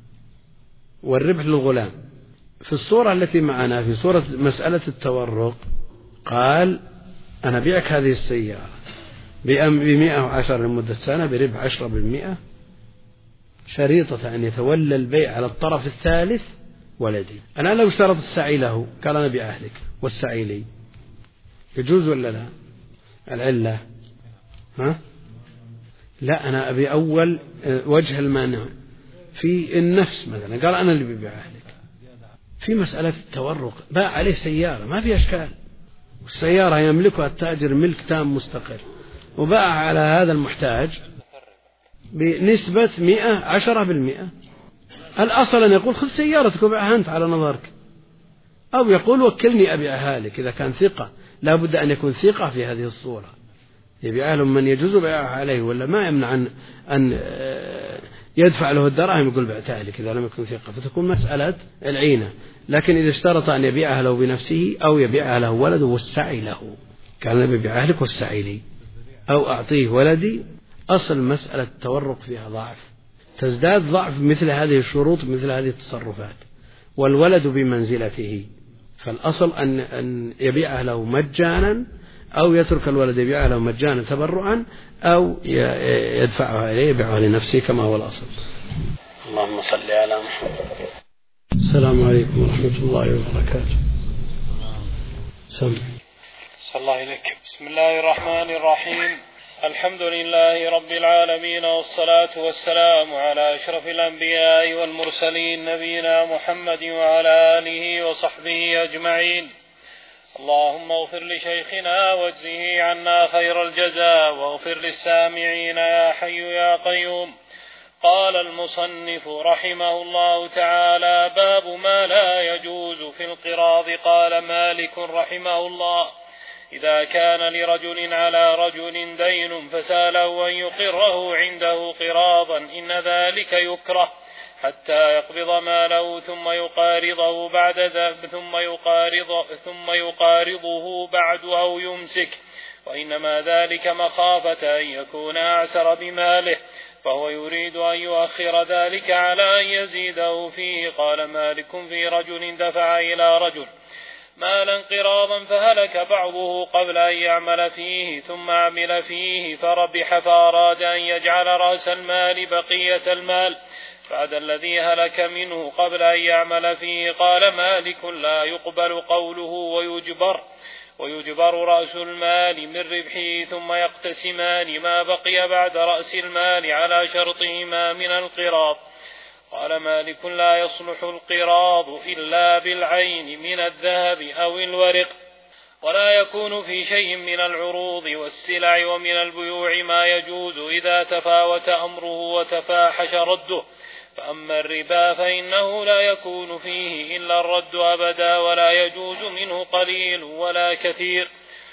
والربح للغلام. في الصورة التي معنا في صورة مسألة التورق قال أنا بيعك هذه السيارة بمئة وعشر لمدة سنة بربح عشرة بالمئة، شريطة أن يتولى البيع على الطرف الثالث ولدي. أنا لو اشترط السعي له قال أنا بأهلك والسعي لي، يجوز ولا لا؟ العلة ها؟ لا، أنا أبي أول وجه المانع في النفس مثلا، قال أنا اللي ببيع أهلك. في مسألة التورق باع عليه سيارة ما في أشكال، والسيارة يملكها التاجر ملك تام مستقر، وباع على هذا المحتاج بنسبة مئة عشرة بالمئة. الأصل أن يقول خذ سيارتك وبيعها أنت على نظرك، أو يقول وكلني أبيعها لك إذا كان ثقة. لا بد أن يكون ثقة في هذه الصورة، يبيع له من يجوز بيعها عليه، ولا ما يمنع أن, أن يدفع له الدراهم يقول بعتها لك إذا لم يكن ثقة، فتكون مسألة العينة. لكن إذا اشترط أن يبيعها له بنفسه أو يبيعها له ولده والسعي له، كان يبيعها لك والسعي لي، أو أعطيه ولدي، أصل مسألة التورق فيها ضعف، تزداد ضعف مثل هذه الشروط مثل هذه التصرفات، والولد بمنزلته، فالأصل أن, أن يبيعها له مجانا، أو يترك الولد يبيعها له مجانا تبرعا، أو يدفعها إليه يبيعها لنفسه كما هو الأصل. اللهم صل على محمد. السلام عليكم ورحمة الله وبركاته. سم. صلى الله عليك. بسم الله الرحمن الرحيم. الحمد لله رب العالمين، والصلاة والسلام على أشرف الأنبياء والمرسلين نبينا محمد وعلى آله وصحبه أجمعين. اللهم اغفر لشيخنا واجزه عنا خير الجزاء، واغفر للسامعين يا حي يا قيوم. قال المصنف رحمه الله تعالى: باب ما لا يجوز في القراض. قال مالك رحمه الله: إذا كان لرجل على رجل دين فساله أن يقره عنده قراضا إن ذلك يكره حتى يقبض ماله ثم يقارضه بعد ذلك ثم يقارض ثم يقارضه بعد أو يمسك، وإنما ذلك مخافة أن يكون أعسر بماله، فهو يريد أن يؤخر ذلك على أن يزيده فيه. قال مالك: في رجل دفع إلى رجل مالا قراضا فهلك بعضه قبل أن يعمل فيه، ثم عمل فيه فربح، فأراد أن يجعل رأس المال بقية المال بعد الذي هلك منه قبل أن يعمل فيه. قال مالك: لا يقبل قوله ويجبر ويجبر رأس المال من ربحه، ثم يقتسمان ما بقي بعد رأس المال على شرطهما من القراض. قال مالك: لا يصلح القراض إلا بالعين من الذهب أو الورق، ولا يكون في شيء من العروض والسلع ومن البيوع ما يجوز إذا تفاوت أمره وتفاحش رده. فأما الربا فإنه لا يكون فيه إلا الرد أبدا، ولا يجوز منه قليل ولا كثير.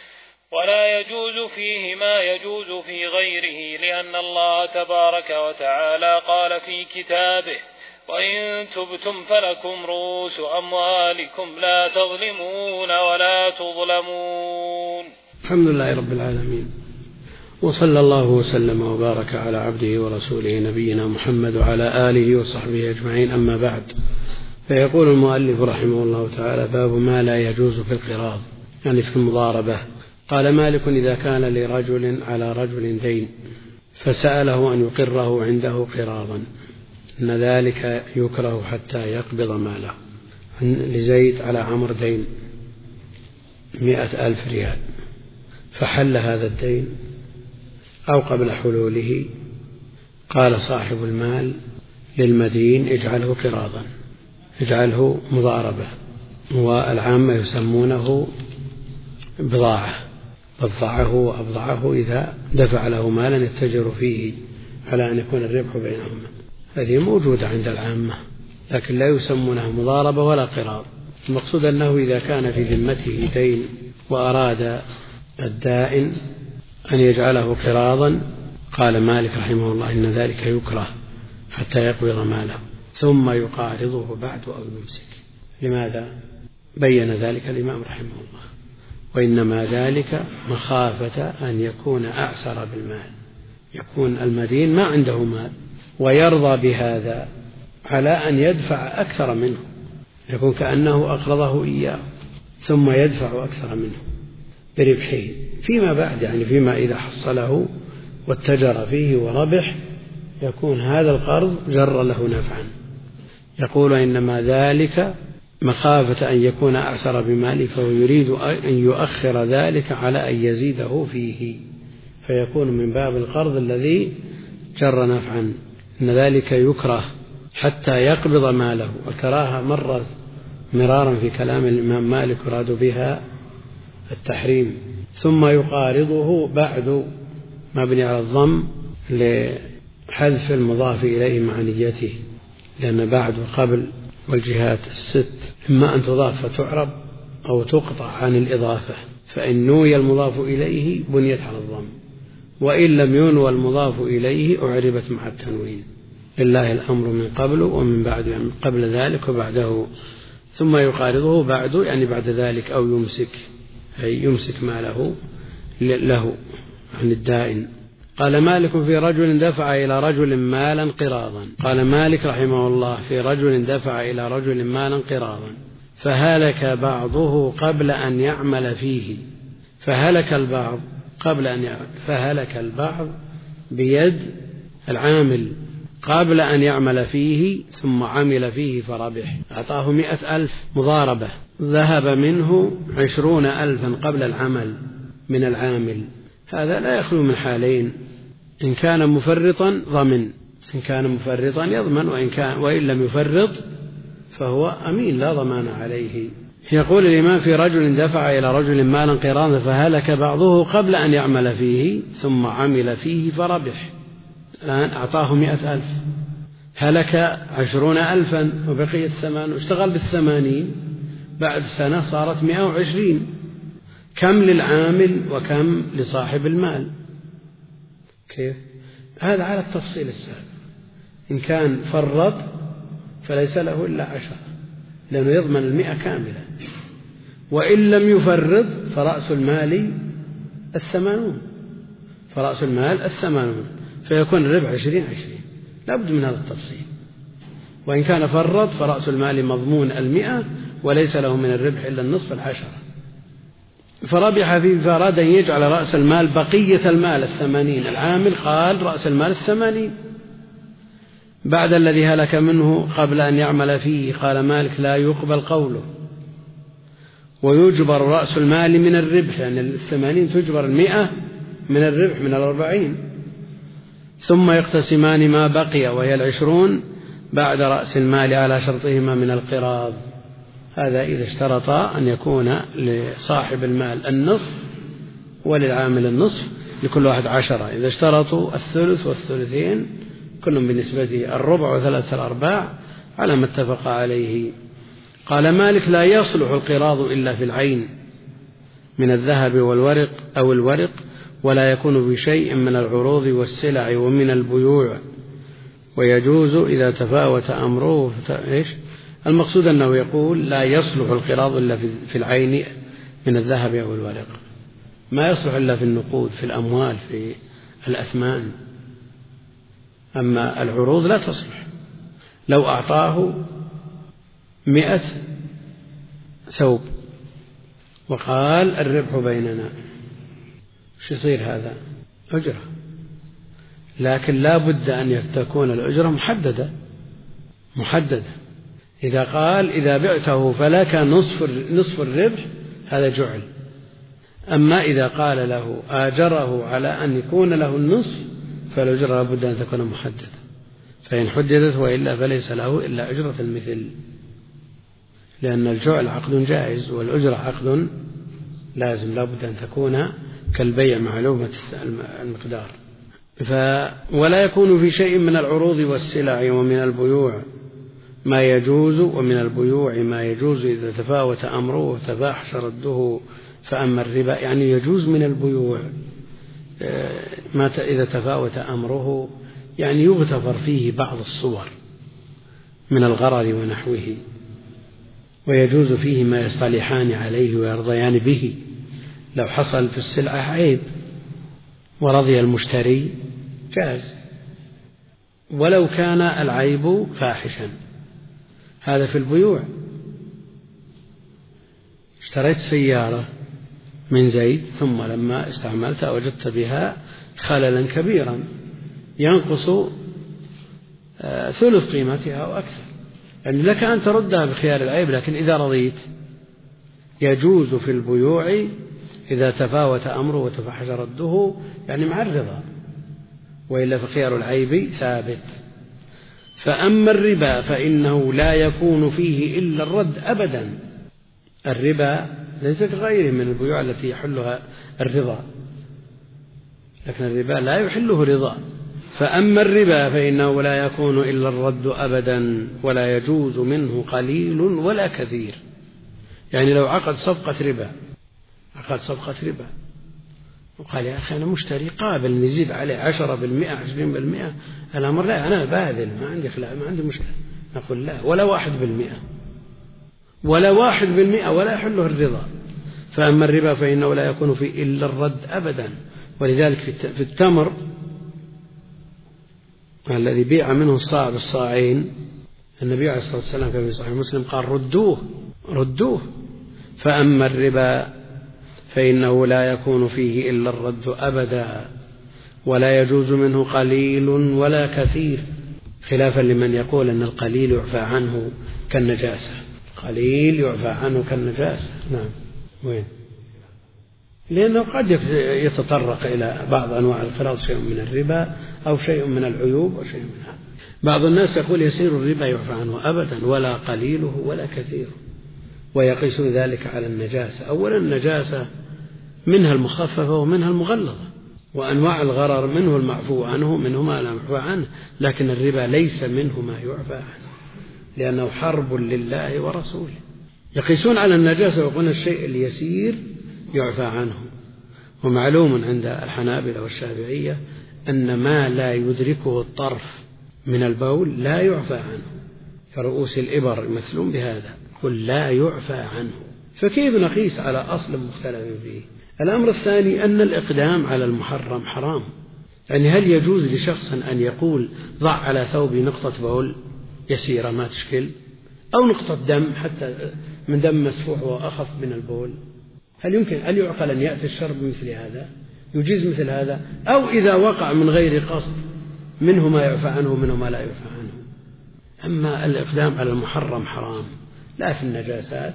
ولا يجوز فيه ما يجوز في غيره، لأن الله تبارك وتعالى قال في كتابه: وإن تبتم فلكم رؤوس أموالكم لا تظلمون ولا تظلمون. الحمد لله رب العالمين، وصلى الله وسلم وبارك على عبده ورسوله نبينا محمد وعلى آله وصحبه أجمعين، أما بعد. فيقول المؤلف رحمه الله تعالى: باب ما لا يجوز في القراض، يعني في المضاربة. قال مالك: إذا كان لرجل على رجل دين فسأله أن يقره عنده قراضا إن ذلك يكره حتى يقبض ماله. لزيد على عمرو دين مئة ألف ريال، فحل هذا الدين أو قبل حلوله، قال صاحب المال للمدين: اجعله قراضا، اجعله مضاربة، والعامة يسمونه بضاعة، بضعه وأبضعه إذا دفع له مالا يتجر فيه على أن يكون الربح بينهما. هذه موجودة عند العامة، لكن لا يسمونها مضاربة ولا قراض. المقصود أنه إذا كان في ذمته دين وأراد الدائن أن يجعله قراضا، قال مالك رحمه الله: إن ذلك يكره حتى يقبض ماله ثم يقارضه بعد أو يمسك. لماذا بين ذلك الإمام رحمه الله؟ وإنما ذلك مخافة أن يكون أعسر بالمال، يكون المدين ما عنده مال ويرضى بهذا على أن يدفع أكثر منه، يكون كأنه أقرضه إياه ثم يدفع أكثر منه بربحه فيما بعد، يعني فيما إذا حصله واتجر فيه وربح يكون هذا القرض جر له نفعا. يقول: إنما ذلك مخافة أن يكون أعسر بماله، فهو يريد أن يؤخر ذلك على أن يزيده فيه، فيكون من باب القرض الذي جر نفعا. إن ذلك يكره حتى يقبض ماله. الكراهة مرت مرارا في كلام الإمام مالك يراد بها التحريم. ثم يقارضه بعد، مبني على الضم لحذف المضاف إليه مع نيته، لأن بعد وقبل والجهات الست إما أن تضاف فتعرب أو تقطع عن الإضافة، فإن نوي المضاف إليه بنيت على الضم، وإن لم ينوى المضاف إليه أعربت مع التنوين. لله الأمر من قبل ومن بعد، يعني قبل ذلك وبعده. ثم يقارضه بعد، يعني بعد ذلك، أو يمسك، أي يمسك ماله له عن الدائن. قال مالك: في رجل دفع إلى رجل مالا قراضا. قال مالك رحمه الله: في رجل دفع إلى رجل مالا قراضا فهلك بعضه قبل أن يعمل فيه. فهلك البعض قبل أن يعمل، فهلك البعض بيد العامل قبل أن يعمل فيه، ثم عمل فيه فربح. أعطاه مئة ألف مضاربة، ذهب منه عشرون ألفا قبل العمل من العامل. هذا لا يخلو من حالين: إن كان مفرطا ضمن، إن كان مفرطا يضمن، وإن, كان وإن لم يفرط فهو أمين لا ضمان عليه. يقول الإمام: في رجل دفع إلى رجل مالا قراضا فهلك بعضه قبل أن يعمل فيه ثم عمل فيه فربح. الآن أعطاه مئة ألف، هلك عشرون ألفا وبقي الثمان، واشتغل بالثمانين، بعد سنة صارت مئة وعشرين. كم للعامل وكم لصاحب المال؟ كيف؟ هذا على التفصيل السابق. إن كان فرط فليس له إلا عشرة، لأنه يضمن المئة كاملة. وإن لم يفرط فرأس المال الثمانون، فرأس المال الثمانون، فيكون الربح عشرين عشرين. لابد من هذا التفصيل. وإن كان فرط فرأس المال مضمون المئة وليس له من الربح إلا النصف العشرة. فربح فيه، فأراد أن يجعل رأس المال بقية المال الثمانين. العامل قال رأس المال الثمانين بعد الذي هلك منه قبل أن يعمل فيه. قال مالك: لا يقبل قوله، ويجبر رأس المال من الربح، لأن يعني الثمانين تجبر المئة من الربح من الأربعين. ثم يقتسمان ما بقي وهي العشرون بعد رأس المال على شرطهما من القراض. هذا إذا اشترطا أن يكون لصاحب المال النصف وللعامل النصف، لكل واحد عشرة. إذا اشترطوا الثلث والثلثين كلهم بالنسبة الربع وثلاثة الأرباع على ما اتفق عليه. قال مالك: لا يصلح القراض إلا في العين من الذهب والورق أو الورق، ولا يكون في شيء من العروض والسلع ومن البيوع، ويجوز إذا تفاوت أمره. إيش المقصود؟ أنه يقول لا يصلح القراض إلا في العين من الذهب أو الورق، ما يصلح إلا في النقود، في الأموال، في الأثمان. أما العروض لا تصلح. لو أعطاه مئة ثوب وقال الربح بيننا، شو يصير؟ هذا أجرة، لكن لا بد أن تكون الأجرة محددة محددة. إذا قال إذا بعته فلك نصف نصف الربح، هذا جعل. أما إذا قال له آجره على أن يكون له النصف، فالأجرة لا بد أن تكون محددة، فإن حددت وإلا فليس له إلا أجرة المثل، لأن الجعل عقد جائز والأجرة عقد لازم، لا بد أن تكون كالبيع معلومة المقدار. ف ولا يكون في شيء من العروض والسلع ومن البيوع ما يجوز، ومن البيوع ما يجوز إذا تفاوت أمره وتفاحش رده. فأما الربا يعني يجوز من البيوع ما إذا تفاوت أمره، يعني يغتفر فيه بعض الصور من الغرر ونحوه، ويجوز فيه ما يصطلحان عليه ويرضيان به. لو حصل في السلعة عيب ورضي المشتري جاز، ولو كان العيب فاحشا. هذا في البيوع. اشتريت سيارة من زيد، ثم لما استعملتها وجدت بها خللا كبيرا ينقص ثلث قيمتها أو أكثر، يعني لك أن تردها بخيار العيب، لكن إذا رضيت يجوز في البيوع إذا تفاوت أمره وتفحش رده، يعني مع الرضا، وإلا فخيار العيب ثابت. فأما الربا فإنه لا يكون فيه إلا الرد أبدا. الربا ليس كغيره من البيوع التي يحلها الرضا، لكن الربا لا يحله رضا. فأما الربا فإنه لا يكون إلا الرد أبدا، ولا يجوز منه قليل ولا كثير. يعني لو عقد صفقة ربا عقد صفقة ربا وقال يا أخي أنا مشتري قابل نزيد عليه عشرة بالمئة عشرين بالمئة، الأمر لا، أنا باذل ما عندي خلاف ما عندي مشكلة، نقول لا، ولا واحد بالمئة ولا واحد بالمئة ولا يحله الرضا. فأما الربا فإنه لا يكون فيه إلا الرد أبدا. ولذلك في التمر الذي بيع منه الصاع بالصاعين، النبي عليه الصلاة والسلام في صحيح مسلم قال ردوه ردوه. فأما الربا فإنه لا يكون فيه إلا الرد أبدا، ولا يجوز منه قليل ولا كثير، خلافا لمن يقول أن القليل يعفى عنه كالنجاسة. قليل يعفى عنه كالنجاسة. نعم. وين؟ لأنه قد يتطرق إلى بعض أنواع القراض شيء من الربا أو شيء من العيوب أو شيء من هذا. بعض الناس يقول يسير الربا يعفى عنه أبدا، ولا قليله ولا كثيره، ويقيسون ذلك على النجاسة. أولا النجاسة منها المخففة ومنها المغلظة، وأنواع الغرر منه المعفو عنه منه ما لا معفو عنه، لكن الربا ليس منه ما يعفى عنه، لأنه حرب لله ورسوله. يقيسون على النجاسة ويقولون الشيء اليسير يعفى عنه. ومعلوم عند الحنابلة والشافعية أن ما لا يدركه الطرف من البول لا يعفى عنه، كرؤوس الإبر يمثلون بهذا، قل لا يعفى عنه. فكيف نقيس على أصل مختلف فيه؟ الأمر الثاني أن الإقدام على المحرم حرام. يعني هل يجوز لشخص أن يقول ضع على ثوبي نقطة بول يسيرة ما تشكل، أو نقطة دم حتى من دم مسفوح وأخف من البول؟ هل يمكن هل يعقل أن يأتي الشرب مثل هذا يجيز مثل هذا؟ أو إذا وقع من غير قصد منه ما يعفى عنه منه ما لا يعفى عنه. أما الإقدام على المحرم حرام، لا في النجاسات،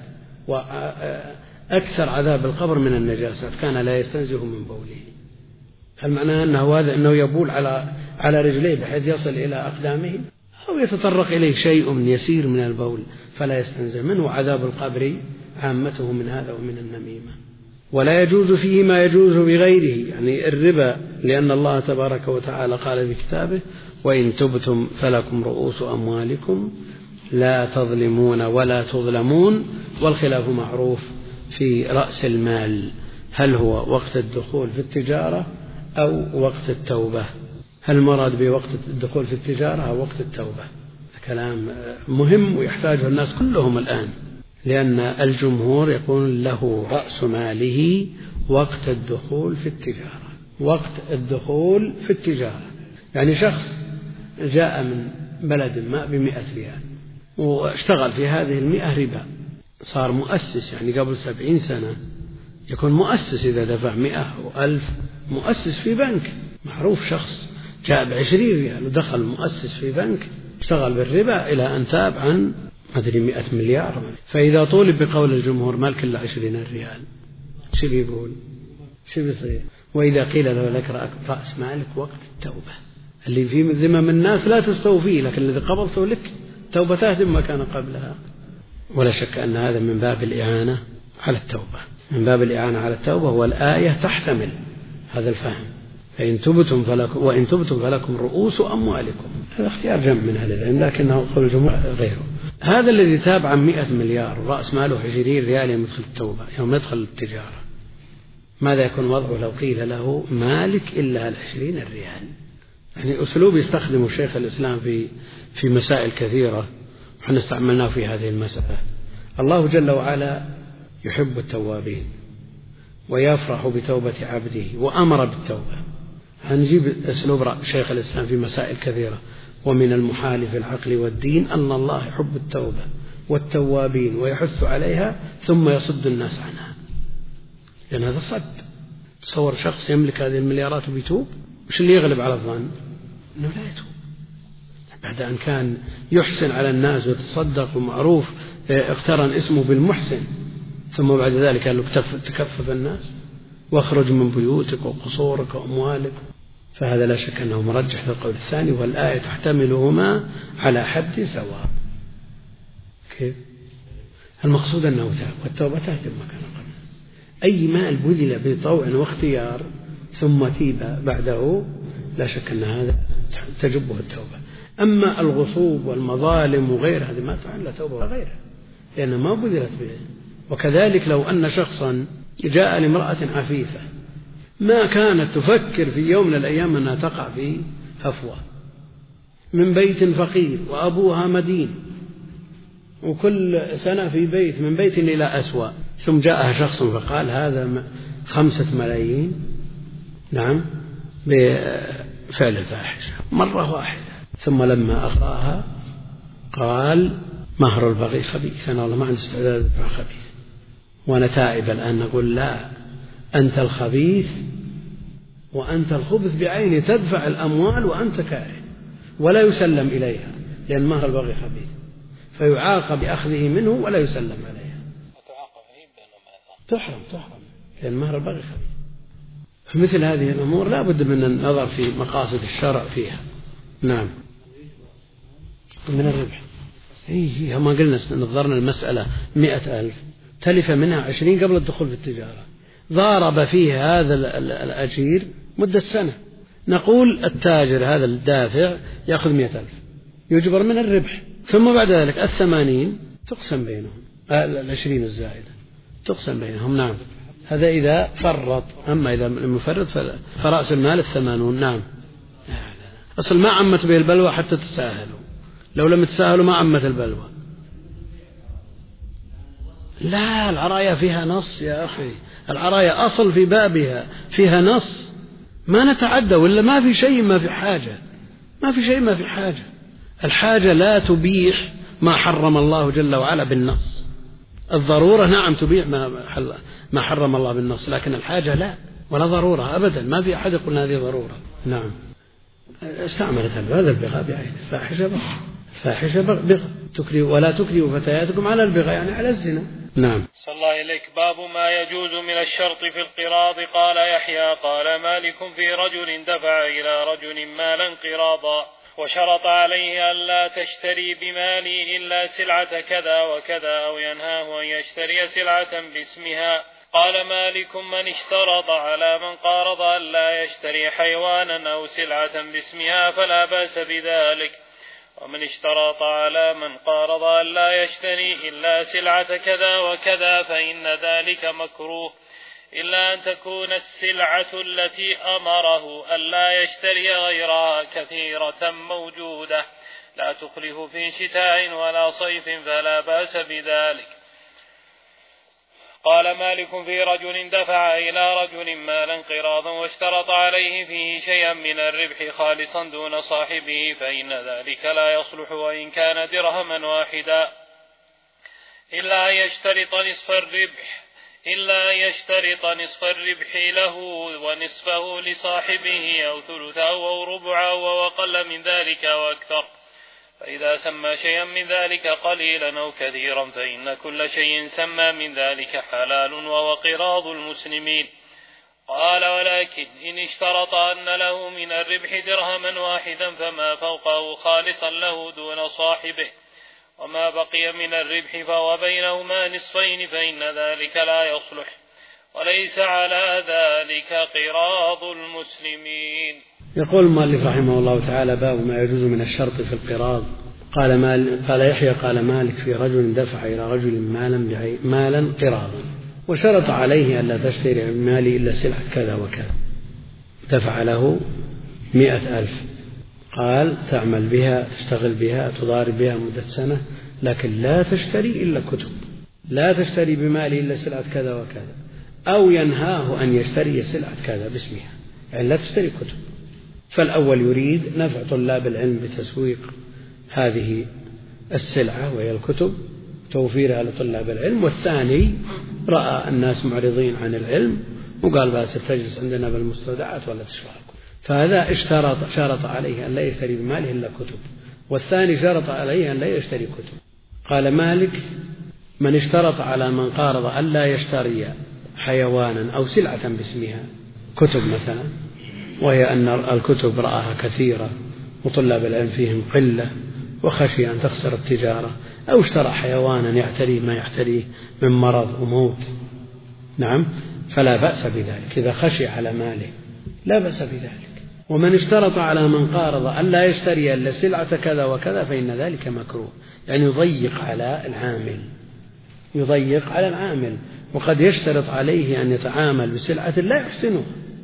وأكثر عذاب القبر من النجاسات، كان لا يستنزه من بوله. هل معناه أنه هذا أنه يبول على على رجليه بحيث يصل إلى أقدامه، أو يتطرق إليه شيء من يسير من البول فلا يستنزه منه؟ عذاب القبر عامته من هذا ومن النميمة. ولا يجوز فيه ما يجوز بغيره، يعني الربا، لأن الله تبارك وتعالى قال في كتابه وإن تبتم فلكم رؤوس أموالكم لا تظلمون ولا تظلمون، والخلاف معروف في رأس المال، هل هو وقت الدخول في التجارة أو وقت التوبة؟ هل المراد بوقت الدخول في التجارة أو وقت التوبة؟ كلام مهم ويحتاجه الناس كلهم الآن، لأن الجمهور يقول له رأس ماله وقت الدخول في التجارة. وقت الدخول في التجارة يعني شخص جاء من بلد ما بمئة ريال واشتغل في هذه المئة ربا، صار مؤسس، يعني قبل سبعين سنة يكون مؤسس إذا دفع مئة وألف، مؤسس في بنك معروف. شخص جاء بعشرين ريال ودخل مؤسس في بنك، اشتغل بالربا إلى أن تاب عن مدري مئة مليار. فإذا طولب بقول الجمهور مالك إلا عشرين ريال، شو بيقول؟ شو بيصير؟ وإذا قيل له لك رأس مالك وقت التوبة اللي في ذمم الناس لا تستوفيه، لكن الذي قبضته لك توبة تهدم ما كان قبلها. ولا شك أن هذا من باب الإعانة على التوبة، من باب الإعانة على التوبة، والآية تحتمل هذا الفهم. فإن تبتم فلكم وإن تبتم فلكم رؤوس أموالكم. هذا اختيار جمع من أهل العلم، لكنه قول الجمهور غيره. هذا الذي تاب عن مئة مليار ورأس ماله عشرين ريال يوم يدخل التوبة، يوم يدخل التجارة، ماذا يكون وضعه لو قيل له مالك إلا العشرين الريال؟ يعني أسلوب يستخدمه شيخ الإسلام في في مسائل كثيرة نحن استعملناه في هذه المسألة. الله جل وعلا يحب التوابين ويفرح بتوبة عبده وأمر بالتوبة. هنجيب أسلوب شيخ الإسلام في مسائل كثيرة. ومن المحال في العقل والدين أن الله يحب التوبة والتوابين ويحث عليها ثم يصد الناس عنها، لأن هذا صد. تصور شخص يملك هذه المليارات وبيتوب، وش اللي يغلب على الظن؟ أنه لا يتوب بعد أن كان يحسن على الناس وتصدق ومعروف، اقترن اسمه بالمحسن، ثم بعد ذلك قال له تكفف الناس واخرج من بيوتك وقصورك وأموالك. فهذا لا شك أنه مرجح للقول الثاني، والآية تحتملهما على حد سواء. كيف؟ المقصود أنه تاب، والتوبة تهدم ما كان قبل. أي مال بذل بطوع واختيار ثم تيب بعده لا شك أن هذا تجبه التوبة. أما الغصوب والمظالم وغير هذه ما تعمل توبة وغيرها، لأن ما بذلت به. وكذلك لو أن شخصا جاء لامرأة عفيفة ما كانت تفكر في يوم من الأيام أنها تقع في هفوة، من بيت فقير وأبوها مدين وكل سنة في بيت من بيت إلى أسوأ، ثم جاءها شخص فقال هذا خمسة ملايين، نعم، بفعل الفاحشة مرة واحدة، ثم لما أخراها قال مهر البغي خبيث، أنا والله ما عندي استعداد أدفع خبيث، وأنا تائب الآن. نقول لا، أنت الخبيث وأنت الخبث بعينه، تدفع الأموال وأنت كاره ولا يسلم إليها، لأن مهر البغي خبيث، فيعاقب بأخذه منه ولا يسلم عليها. تحرم تحرم لأن مهر البغي خبيث. فمثل هذه الأمور لا بد من النظر في مقاصد الشرع فيها. نعم، من الربح. إيه ما قلنا نظرنا المسألة مئة ألف تلف منها عشرين قبل الدخول في التجارة، ضارب فيه هذا الأجير مدة سنة، نقول التاجر هذا الدافع يأخذ مئة ألف يجبر من الربح، ثم بعد ذلك الثمانين تقسم بينهم، العشرين الزائدة تقسم بينهم. نعم، هذا إذا فرط. أما إذا لم يفرط فرأس المال الثمانون. نعم، أصل ما عمت به البلوى حتى تساهلوا، لو لم تساهلوا ما عمت البلوى. لا، العرايا فيها نص يا أخي، العرايا أصل في بابها فيها نص، ما نتعدى، ولا ما في شيء ما في حاجة، ما في شيء ما في حاجة. الحاجة لا تبيح ما حرم الله جل وعلا بالنص. الضرورة نعم تبيح ما حرم الله بالنص، لكن الحاجة لا، ولا ضرورة أبدا، ما في أحد يقول هذه ضرورة. نعم، استعملت هذا البغاء بعينه، فاحشة بغى، فاحشة بغى، تكري ولا تكرهوا فتياتكم على البغاء، يعني على الزنا. نعم. صلى الله إليك. باب ما يجوز من الشرط في القراض. قال يحيى قال مالك في رجل دفع إلى رجل مالا قراضا وشرط عليه أن لا تشتري بمالي إلا سلعة كذا وكذا، أو ينهاه أن يشتري سلعة باسمها. قال مالك من اشترط على من قارض أن لا يشتري حيوانا أو سلعة باسمها فلا بأس بذلك، ومن اشترط على من قارض أن لا يشتري إلا سلعة كذا وكذا فإن ذلك مكروه، إلا أن تكون السلعة التي أمره ألا يشتري غيرها كثيرة موجودة لا تخلف في شتاء ولا صيف فلا بأس بذلك. قال مالك في رجل دفع إلى رجل مالا قراضا واشترط عليه فيه شيئا من الربح خالصا دون صاحبه فإن ذلك لا يصلح وإن كان درهما واحدا إلا يشترط نصف الربح إلا يشترط نصف الربح له ونصفه لصاحبه أو ثلثه أو ربعه وأقل من ذلك وأكثر. فإذا سمى شيئا من ذلك قليلا أو كثيرا فإن كل شيء سمى من ذلك حلال وهو قراض المسلمين. قال ولكن إن اشترط أن له من الربح درهما واحدا فما فوقه خالصا له دون صاحبه وما بقي من الربح فهو بينهما نصفين فإن ذلك لا يصلح وليس على ذلك قراض المسلمين. يقول المؤلف رحمه الله تعالى باب ما يجوز من الشرط في القراض. قال, مال قال يحيى قال مالك في رجل دفع إلى رجل مالا, مالا قراضا وشرط عليه أن لا تشتري من مالي إلا سلعة كذا وكذا دفع له مئة ألف قال تعمل بها تشتغل بها تضارب بها مدة سنة لكن لا تشتري إلا كتب لا تشتري بمالي إلا سلعة كذا وكذا أو ينهاه أن يشتري سلعة كذا باسمها يعني لا تشتري كتب. فالأول يريد نفع طلاب العلم بتسويق هذه السلعة وهي الكتب توفيرها لطلاب العلم والثاني رأى الناس معرضين عن العلم وقال بس تجلس عندنا بالمستودعات ولا تشتري. فهذا اشترط شرط عليه أن لا يشتري بماله إلا كتب والثاني شرط عليه أن لا يشتري كتب. قال مالك من اشترط على من قارض أن لا يشتري حيوانا أو سلعة باسمها كتب مثلا وهي أن الكتب رآها كثيرة وطلاب العلم فيهم قلة وخشي أن تخسر التجارة أو اشترى حيوانا يعتريه ما يعتريه من مرض وموت نعم فلا بأس بذلك إذا خشي على ماله لا بأس بذلك. ومن اشترط على من قارض أن لا يشتري إلا سلعة كذا وكذا فإن ذلك مكروه يعني يضيق على العامل يضيق على العامل وقد يشترط عليه أن يتعامل بسلعة لا يحسنها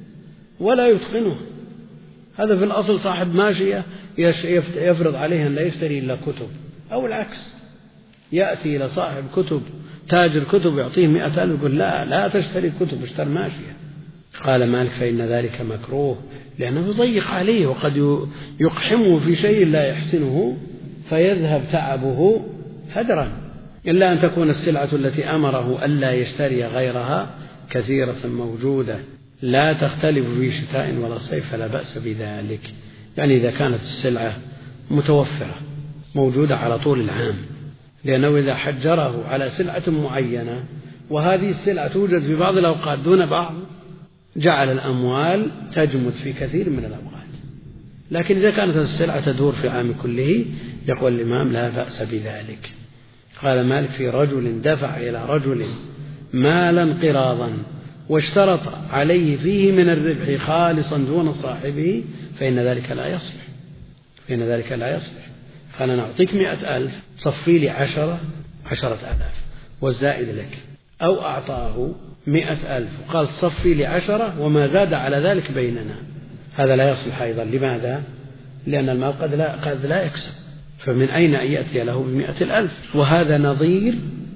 ولا يتقنها. هذا في الأصل صاحب ماشية يفرض عليه أن لا يشتري إلا كتب أو العكس يأتي إلى صاحب كتب تاجر كتب يعطيه مئة ألف يقول لا لا تشتري كتب اشتر ماشية. قال مالك فإن ذلك مكروه لأنه يضيق عليه وقد يقحمه في شيء لا يحسنه فيذهب تعبه هدرا. إلا أن تكون السلعة التي أمره ألا يشتري غيرها كثيرة موجودة لا تختلف في شتاء ولا صيف فلا بأس بذلك. يعني إذا كانت السلعة متوفرة موجودة على طول العام لأنه إذا حجره على سلعة معينة وهذه السلعة توجد في بعض الأوقات دون بعض جعل الأموال تجمد في كثير من الأوقات. لكن إذا كانت السلعة تدور في العام كله يقول الإمام لا بأس بذلك. قال مالك في رجل دفع إلى رجل مالا قراضا واشترط عليه فيه من الربح خالصا دون صاحبه فإن ذلك لا يصلح فإن ذلك لا يصلح. قال نعطيك مئة ألف صفي لي عشرة عشرة آلاف والزائد لك أو أعطاه مئة ألف وقال صفي لي عشرة وما زاد على ذلك بيننا. هذا لا يصلح أيضا. لماذا؟ لأن المال قد لا, قد لا يكسب فمن أين أن يأتي له بمئة الألف. وهذا نظير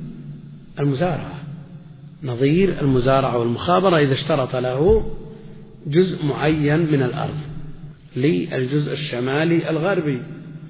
المزارعة نظير المزارعة والمخابرة إذا اشترط له جزء معين من الأرض للجزء الشمالي الغربي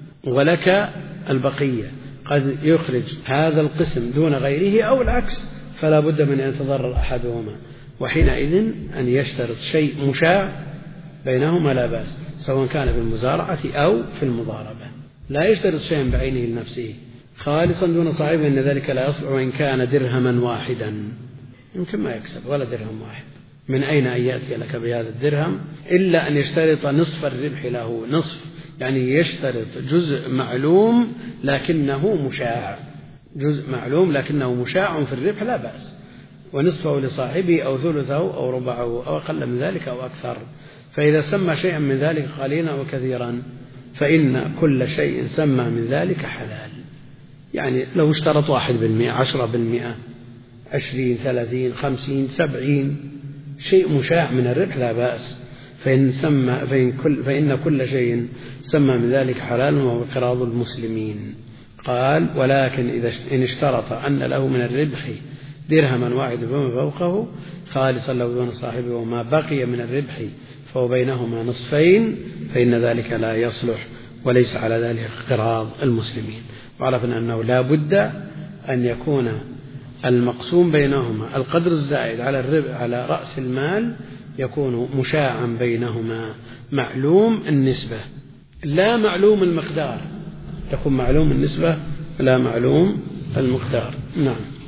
ولك البقية قد يخرج هذا القسم دون غيره أو العكس فلا بد من أن يتضرر أحدهما وحينئذ أن يشترط شيء مشاع بينهما لا بأس سواء كان في المزارعة أو في المضاربة. لا يشترط شيئا بعينه لنفسه خالصا دون صاحبه إن ذلك لا يصلح وإن كان درهما واحدا يمكن ما يكسب ولا درهم واحد. من أين أن يأتي لك بهذا الدرهم إلا أن يشترط نصف الربح له نصف يعني يشترط جزء معلوم لكنه مشاع جزء معلوم لكنه مشاع في الربح لا بأس ونصفه لصاحبه أو ثلثه أو ربعه أو أقل من ذلك أو أكثر. فإذا سمى شيئا من ذلك قليلا أو كثيرا فإن كل شيء سمى من ذلك حلال. يعني لو اشترط واحد بالمئة عشرة بالمئة عشرين ثلاثين خمسين سبعين شيء مشاع من الربح لا بأس، فإن, سمى فإن, كل فإن كل شيء سمى من ذلك حلال وهو قراض المسلمين. قال: ولكن إذا إن اشترط أن له من الربح درهما واحد فما فوقه خالصا له دون صاحبه وما بقي من الربح فهو بينهما نصفين فإن ذلك لا يصلح وليس على ذلك قراض المسلمين. وعرفنا أنه لا بد أن يكون المقسوم بينهما القدر الزائد على الربح على رأس المال يكون مشاعا بينهما معلوم النسبة لا معلوم المقدار، يكون معلوم النسبة لا معلوم المقدار. نعم.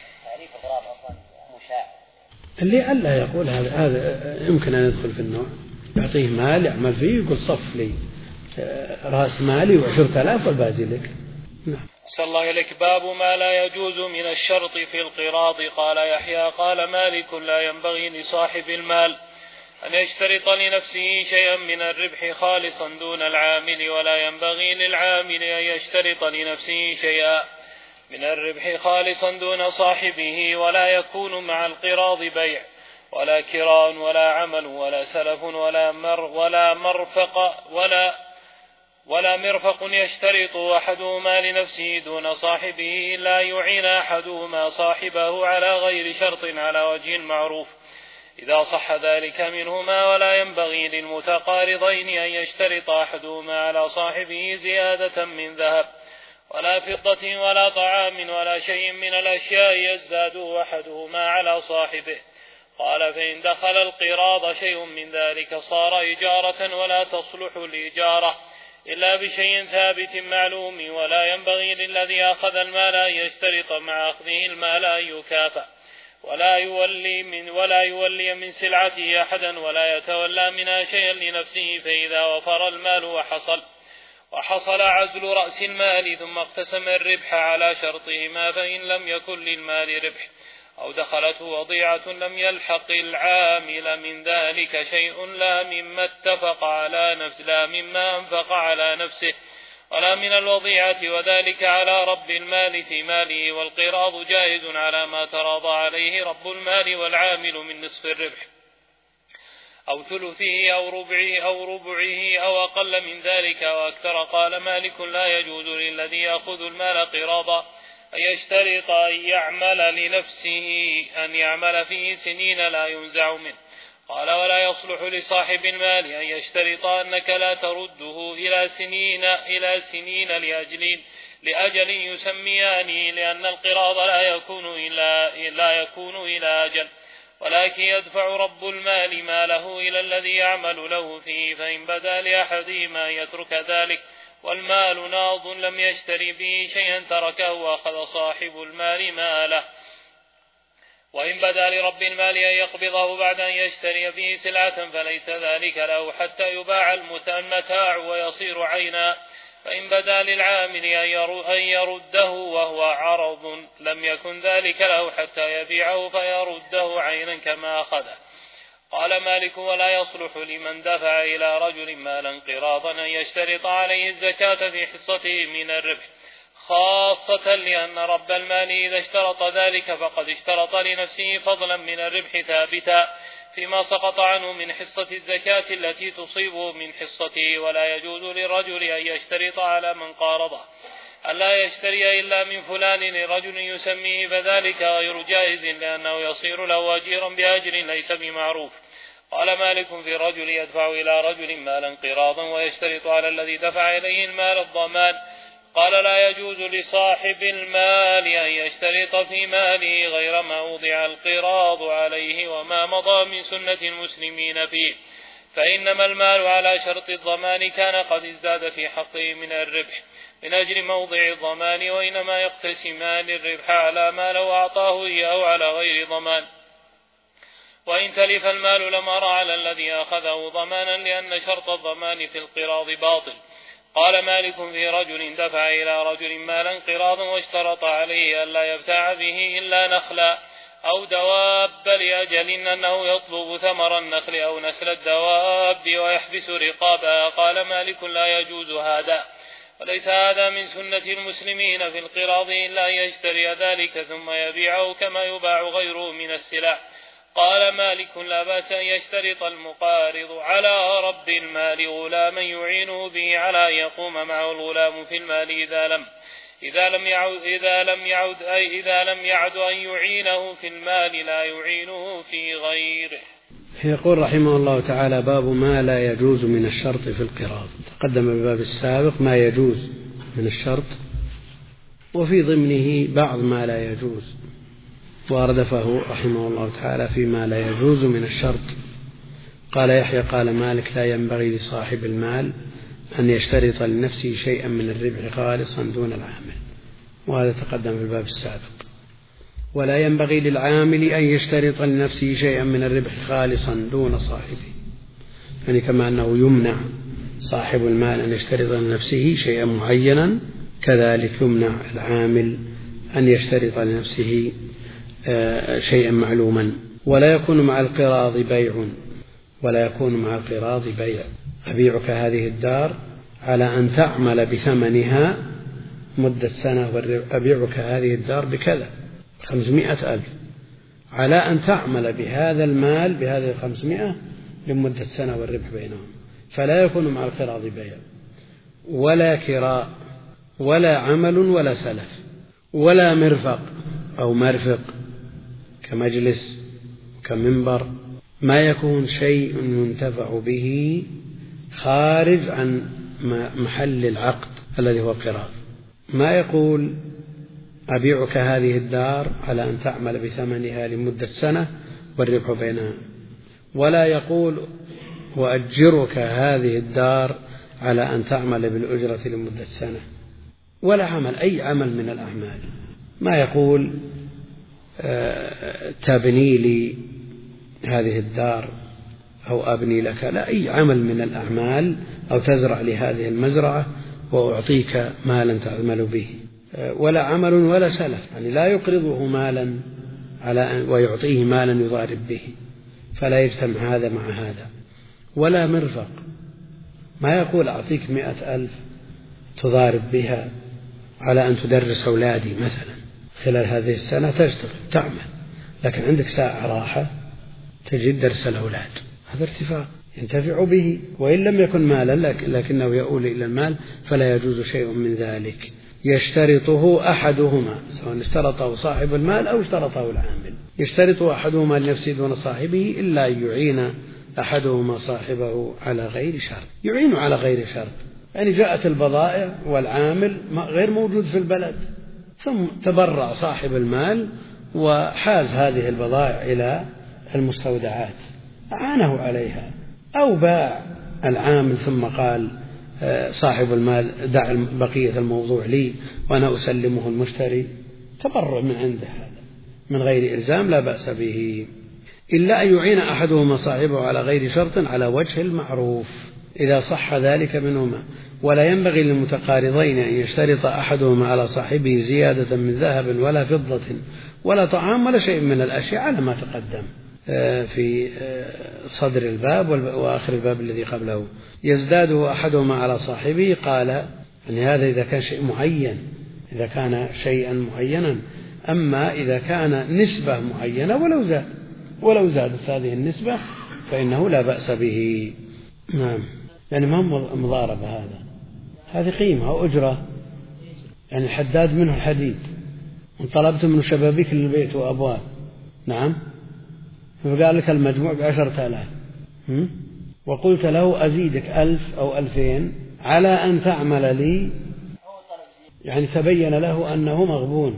اللي ألا يقول هذا هذا يمكن أن يدخل في النوع، يعطيه مال يعمل فيه يقول صف لي رأس مالي وعشرة آلاف والباقي لك. نعم. صلى الله عليك. باب ما لا يجوز من الشرط في القراض. قال يحيى قال مالك: لا ينبغي لصاحب المال أن يشترط لنفسه شيئا من الربح خالصا دون العامل، ولا ينبغي للعامل أن يشترط لنفسه شيئا من الربح خالصا دون صاحبه، ولا يكون مع القراض بيع ولا كراء ولا عمل ولا سلف ولا مر ولا مرفق ولا ولا مرفق يشترط أحدهما لنفسه دون صاحبه إلا يعين أحدهما صاحبه على غير شرط على وجه معروف إذا صح ذلك منهما، ولا ينبغي للمتقارضين أن يشترط أحدهما على صاحبه زيادة من ذهب ولا فضة ولا طعام ولا شيء من الأشياء يزداد أحدهما على صاحبه. قال: فإن دخل القراض شيء من ذلك صار إجارة ولا تصلح الإجارة إلا بشيء ثابت معلوم، ولا ينبغي للذي أخذ المال أن يشترط مع أخذه المال أن يكافأ ولا يولي من ولا يولي من سلعته أحدا ولا يتولى منها شيئا لنفسه، فإذا وفر المال وحصل وحصل عزل رأس المال ثم اقتسم الربح على شرطهما فإن لم يكن للمال ربح أو دخلته وضيعة لم يلحق العامل من ذلك شيء لا مما اتفق على نفس لا مما أنفق على نفسه ولا من الوضيعة، وذلك على رب المال في ماله، والقراض جائز على ما تراضى عليه رب المال والعامل من نصف الربح أو ثلثه أو ربعه أو ربعه أو أقل من ذلك وأكثر. قال مالك: لا يجوز للذي يأخذ المال قراضا أن يشترط أن يعمل لنفسه أن يعمل فيه سنين لا ينزع منه. قال: ولا يصلح لصاحب المال أن يشترط أنك لا ترده إلى سنين إلى سنين لأجل لأجل يسميانه، لأن القراض لا يكون إلا لا يكون إلى أجل، ولكن يدفع رب المال ماله إلى الذي يعمل له فيه، فإن بدا لأحدهما أن يترك ذلك والمال ناض لم يشتري به شيئا تركه وأخذ صاحب المال ماله، وإن بدا لرب المال أن يقبضه بعد أن يشتري به سلعة فليس ذلك له حتى يباع المتاع ويصير عينا، فإن بدا للعامل أن يرده وهو عرض لم يكن ذلك له حتى يبيعه فيرده عينا كما أخذه. قال مالك: ولا يصلح لمن دفع إلى رجل مالا قراضا أن يشترط عليه الزكاة في حصته من الربح، خاصة لأن رب المال إذا اشترط ذلك فقد اشترط لنفسه فضلا من الربح ثابتا فيما سقط عنه من حصة الزكاة التي تصيبه من حصته، ولا يجوز للرجل أن يشترط على من قارضه ألا يشتري إلا من فلان لرجل يسميه، فذلك غير جائز لأنه يصير له أجيرا بأجر ليس بمعروف. قال مالك: في رجل يدفع إلى رجل مالا قراضا ويشترط على الذي دفع إليه المال الضمان. قال: لا يجوز لصاحب المال أن يشترط في ماله غير ما وضع القراض عليه وما مضى من سنة المسلمين فيه، فإنما المال على شرط الضمان كان قد ازداد في حقه من الربح من أجل موضع الضمان، وإنما يقتسمان الربح على ما لو أعطاه إياه على غير ضمان، وإن تلف المال لمر على الذي أخذه ضمانا لأن شرط الضمان في القراض باطل. قال مالك: في رجل دفع إلى رجل مالا قراضا واشترط عليه ألا يبتاع به إلا نخلا أو دواب لأجل أنه يطلب ثمر النخل أو نسل الدواب ويحبس رقابها. قال مالك: لا يجوز هذا، وليس هذا من سنة المسلمين في القراض إلا أن يشتري ذلك ثم يبيعه كما يباع غيره من السلع. قال مالك لا بأس أن يشترط المقارض على رب المال غلاما يعينه به على أن يقوم معه الغلام في المال إذا لم إذا لم يعد إذا لم يعد أي إذا لم يعد أن يعينه في المال لا يعينه في غيره. يقول رحمه الله تعالى: باب ما لا يجوز من الشرط في القراض. تقدم الباب السابق ما يجوز من الشرط، وفي ضمنه بعض ما لا يجوز، وأردفه رحمه الله تعالى فيما لا يجوز من الشرط. قال يحيى قال مالك: لا ينبغي لصاحب المال أن يشترط لنفسه شيئا من الربح خالصا دون العامل، وهذا تقدم في الباب السابق. ولا ينبغي للعامل أن يشترط لنفسه شيئا من الربح خالصا دون صاحبه، يعني كما أنه يمنع صاحب المال أن يشترط لنفسه شيئا معينا، كذلك يمنع العامل أن يشترط لنفسه شيئا معلوما. ولا يكون مع القراض بيع ولا يكون مع القراض بيع أبيعك هذه الدار على أن تعمل بثمنها مدة سنة، أبيعك هذه الدار بكذا خمسمائة ألف، على أن تعمل بهذا المال بهذه الخمسمائة لمدة سنة والربح بينهم. فلا يكون مع القراض بيع ولا كراء ولا عمل ولا سلف ولا مرفق أو مرفق كمجلس كمنبر، ما يكون شيء ينتفع به خارج عن محل العقد الذي هو القراض. ما يقول أبيعك هذه الدار على أن تعمل بثمنها لمدة سنة والربح بينها، ولا يقول وأجرك هذه الدار على أن تعمل بالأجرة لمدة سنة، ولا عمل أي عمل من الأعمال. ما يقول تبني لي هذه الدار أو أبني لك، لا، أي عمل من الأعمال، أو تزرع لي هذه المزرعة وأعطيك مالا تعمل به. ولا عمل ولا سلف، يعني لا يقرضه مالا على ويعطيه مالا يضارب به، فلا يجتمع هذا مع هذا. ولا مرفق، ما يقول أعطيك مئة ألف تضارب بها على أن تدرس أولادي مثلا خلال هذه السنة، تشتغل تعمل، لكن عندك ساعة راحة تجد درس الأولاد، هذا ارتفاق ينتفع به وإن لم يكن مالا لكنه يؤول إلى المال، فلا يجوز شيء من ذلك. يشترطه أحدهما، سواء اشترطه صاحب المال أو اشترطه العامل، يشترطه أحدهما لنفسه دون صاحبه إلا أن يعين أحدهما صاحبه على غير شرط. يعين على غير شرط، يعني جاءت البضائع والعامل غير موجود في البلد، ثم تبرع صاحب المال وحاز هذه البضائع إلى المستودعات أعانه عليها، أو باع العامل ثم قال صاحب المال دع بقية الموضوع لي وأنا أسلمه المشتري، تبرع من عنده هذا من غير إلزام لا بأس به، إلا أن يعين أحدهما صاحبه على غير شرط على وجه المعروف إذا صح ذلك منهما. ولا ينبغي للمتقارضين أن يشترط أحدهما على صاحبه زيادة من ذهب ولا فضة ولا طعام ولا شيء من الأشياء على ما تقدم في صدر الباب وآخر الباب الذي قبله. يزداده أحدهما على صاحبه، قال أن هذا إذا كان شيء معين، إذا كان شيئا معينا، أما إذا كان نسبة معينة ولو زاد ولو زادت هذه النسبة فإنه لا بأس به. نعم، يعني ما هو مضاربة، هذا هذه قيمة أو أجرة، يعني الحداد منه الحديد، طلبت منه شبابيك للبيت وأبواب، نعم، فقال لك المجموع بعشرة آلاف، وقلت له أزيدك ألف أو ألفين على أن تعمل لي، يعني تبين له أنه مغبون،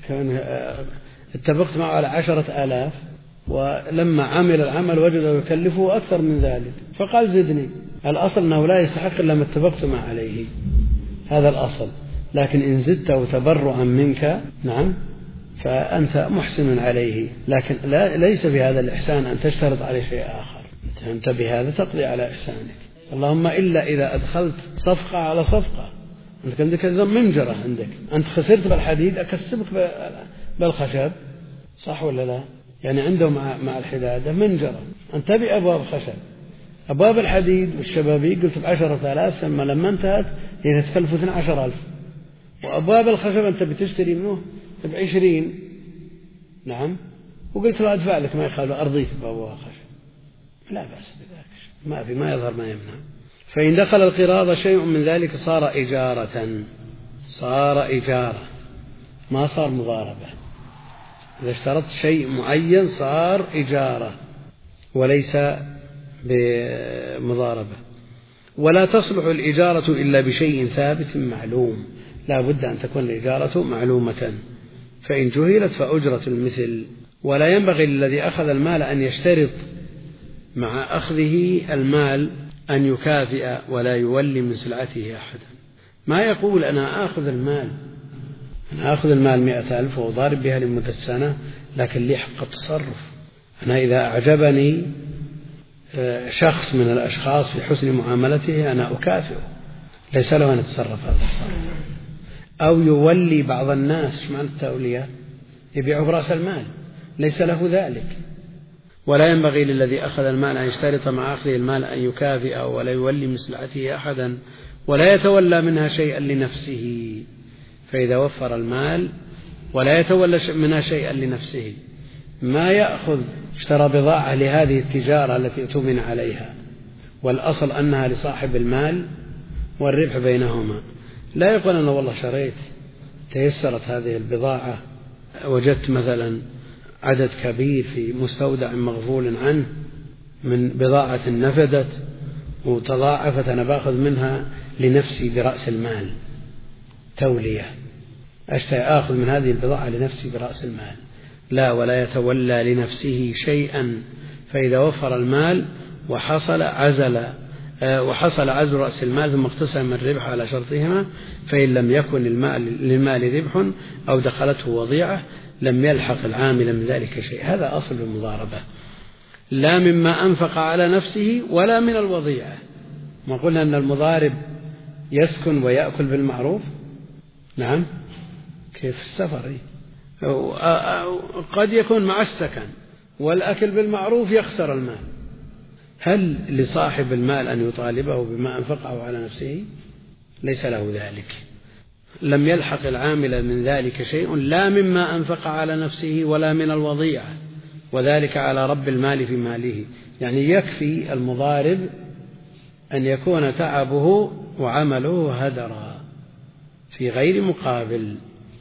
اتفقت معه على عشرة آلاف ولما عمل العمل وجده يكلفه أكثر من ذلك، فقال زدني. الأصل أنه لا يستحق إلا ما اتفقت مع عليه، هذا الأصل، لكن إن زدت تبرعا منك نعم فأنت محسن عليه، لكن لا ليس بهذا الإحسان أن تشترط عليه شيء آخر، أنت بهذا تقضي على إحسانك، اللهم إلا إذا أدخلت صفقة على صفقة، أنت عندك منجرة، عندك أنت خسرت بالحديد أكسبك بالخشب، صح ولا لا؟ يعني عنده مع مع الحدادة منجرة، أنت بأبواب خشب، أبواب الحديد والشبابيك قلت بعشرة آلاف، ثم لما انتهت هي تتكلف اثني عشر ألف. وأبواب الخشب أنت بتشتري منه بعشرين، نعم، وقلت له أدفع لك ما يخالف أرضيك بأبواب الخشب، لا بأس بذلك، ما في ما يظهر ما يمنع. فإن دخل القراض شيء من ذلك صار إجارة، صار إجارة ما صار مضاربة. إذا اشترطت شيء معين صار إجارة وليس بمضاربة. ولا تصلح الإجارة إلا بشيء ثابت معلوم، لا بد أن تكون الإجارة معلومة، فإن جهلت فأجرة المثل. ولا ينبغي للذي أخذ المال أن يشترط مع أخذه المال أن يكافئ ولا يولي من سلعته أحدا. ما يقول أنا آخذ المال أنا آخذ المال مئة ألف وأضارب بها لمدة سنة، لكن لي حق التصرف. أنا إذا أعجبني شخص من الأشخاص في حسن معاملته أنا أكافئه، ليس له أن يتصرف هذا التصرف. أو يولي بعض الناس، ايش معنى التولية؟ يبيع برأس المال، ليس له ذلك. ولا ينبغي للذي أخذ المال أن يشترط مع أخذه المال أن يكافئ ولا يولي من سلعته أحدا، ولا يتولى منها شيئا لنفسه. فإذا وفر المال ولا يتولى منها شيئا لنفسه، ما يأخذ اشترى بضاعة لهذه التجارة التي اؤتمن عليها، والأصل أنها لصاحب المال والربح بينهما. لا يقول أنا والله شريت تيسرت هذه البضاعة، وجدت مثلا عدد كبير في مستودع مغفول عنه من بضاعة نفدت وتضاعفت، أنا باخذ منها لنفسي برأس المال، تولية، أشتري آخذ من هذه البضاعة لنفسي برأس المال. لا، ولا يتولى لنفسه شيئا. فإذا وفر المال وحصل عزل وحصل عزل رأس المال ثم اقتسم الربح على شرطهما، فإن لم يكن المال للمال ربح أو دخلته وضيعة لم يلحق العامل من ذلك شيء. هذا أصل المضاربة، لا مما أنفق على نفسه ولا من الوضيعة. ما قلنا أن المضارب يسكن ويأكل بالمعروف؟ نعم، كيف السفر؟ قد يكون مع السكن والأكل بالمعروف يخسر المال. هل لصاحب المال أن يطالبه بما أنفقه على نفسه؟ ليس له ذلك. لم يلحق العامل من ذلك شيء، لا مما أنفق على نفسه ولا من الوضيعة، وذلك على رب المال في ماله. يعني يكفي المضارب أن يكون تعبه وعمله هدرا في غير مقابل.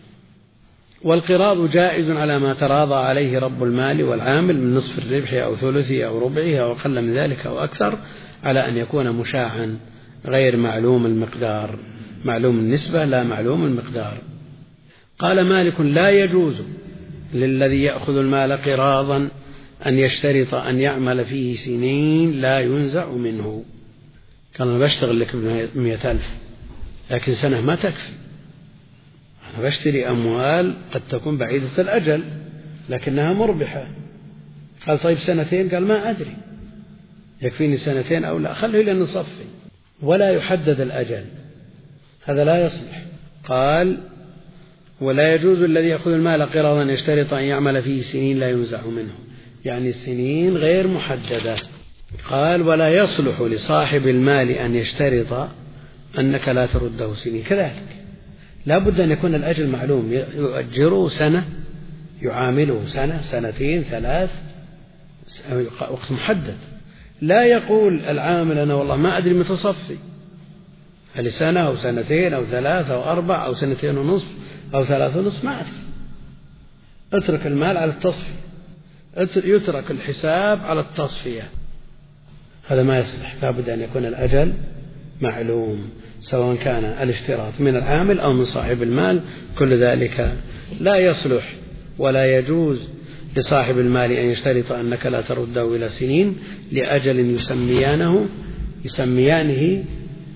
والقراض جائز على ما تراضى عليه رب المال والعامل من نصف الربح أو ثلثه أو ربعه أو أقل من ذلك أو أكثر، على أن يكون مشاعا غير معلوم المقدار، معلوم النسبة لا معلوم المقدار. قال مالك: لا يجوز للذي يأخذ المال قراضا أن يشترط أن يعمل فيه سنين لا ينزع منه. قال: أنا بشتغل لك بمئة ألف لكن سنة ما تكفي، أنا بشتري أموال قد تكون بعيدة الأجل لكنها مربحة. قال: طيب سنتين؟ قال: ما أدري يكفيني سنتين أو لا، خليه لأن نصفي. ولا يحدد الأجل، هذا لا يصلح. قال: ولا يجوز الذي يأخذ المال قراضا يشترط أن يعمل فيه سنين لا ينزع منه، يعني سنين غير محددة. قال: ولا يصلح لصاحب المال أن يشترط أنك لا ترده سنين، كذلك لا بد أن يكون الأجل معلوم، يؤجره سنة، يعامله سنة، سنتين، ثلاث، وقت محدد. لا يقول العامل أنا والله ما أدري متصفي، هل سنة أو سنتين أو ثلاثة أو أربع أو سنتين ونصف أو ثلاثة ونصف، ما أدري. اترك المال على التصفية، يترك الحساب على التصفية، هذا ما يصلح. لا بد أن يكون الأجل معلوم، سواء كان الاشتراط من العامل أو من صاحب المال، كل ذلك لا يصلح. ولا يجوز لصاحب المال أن يشترط أنك لا ترده إلى سنين لأجل يسميانه يسميانه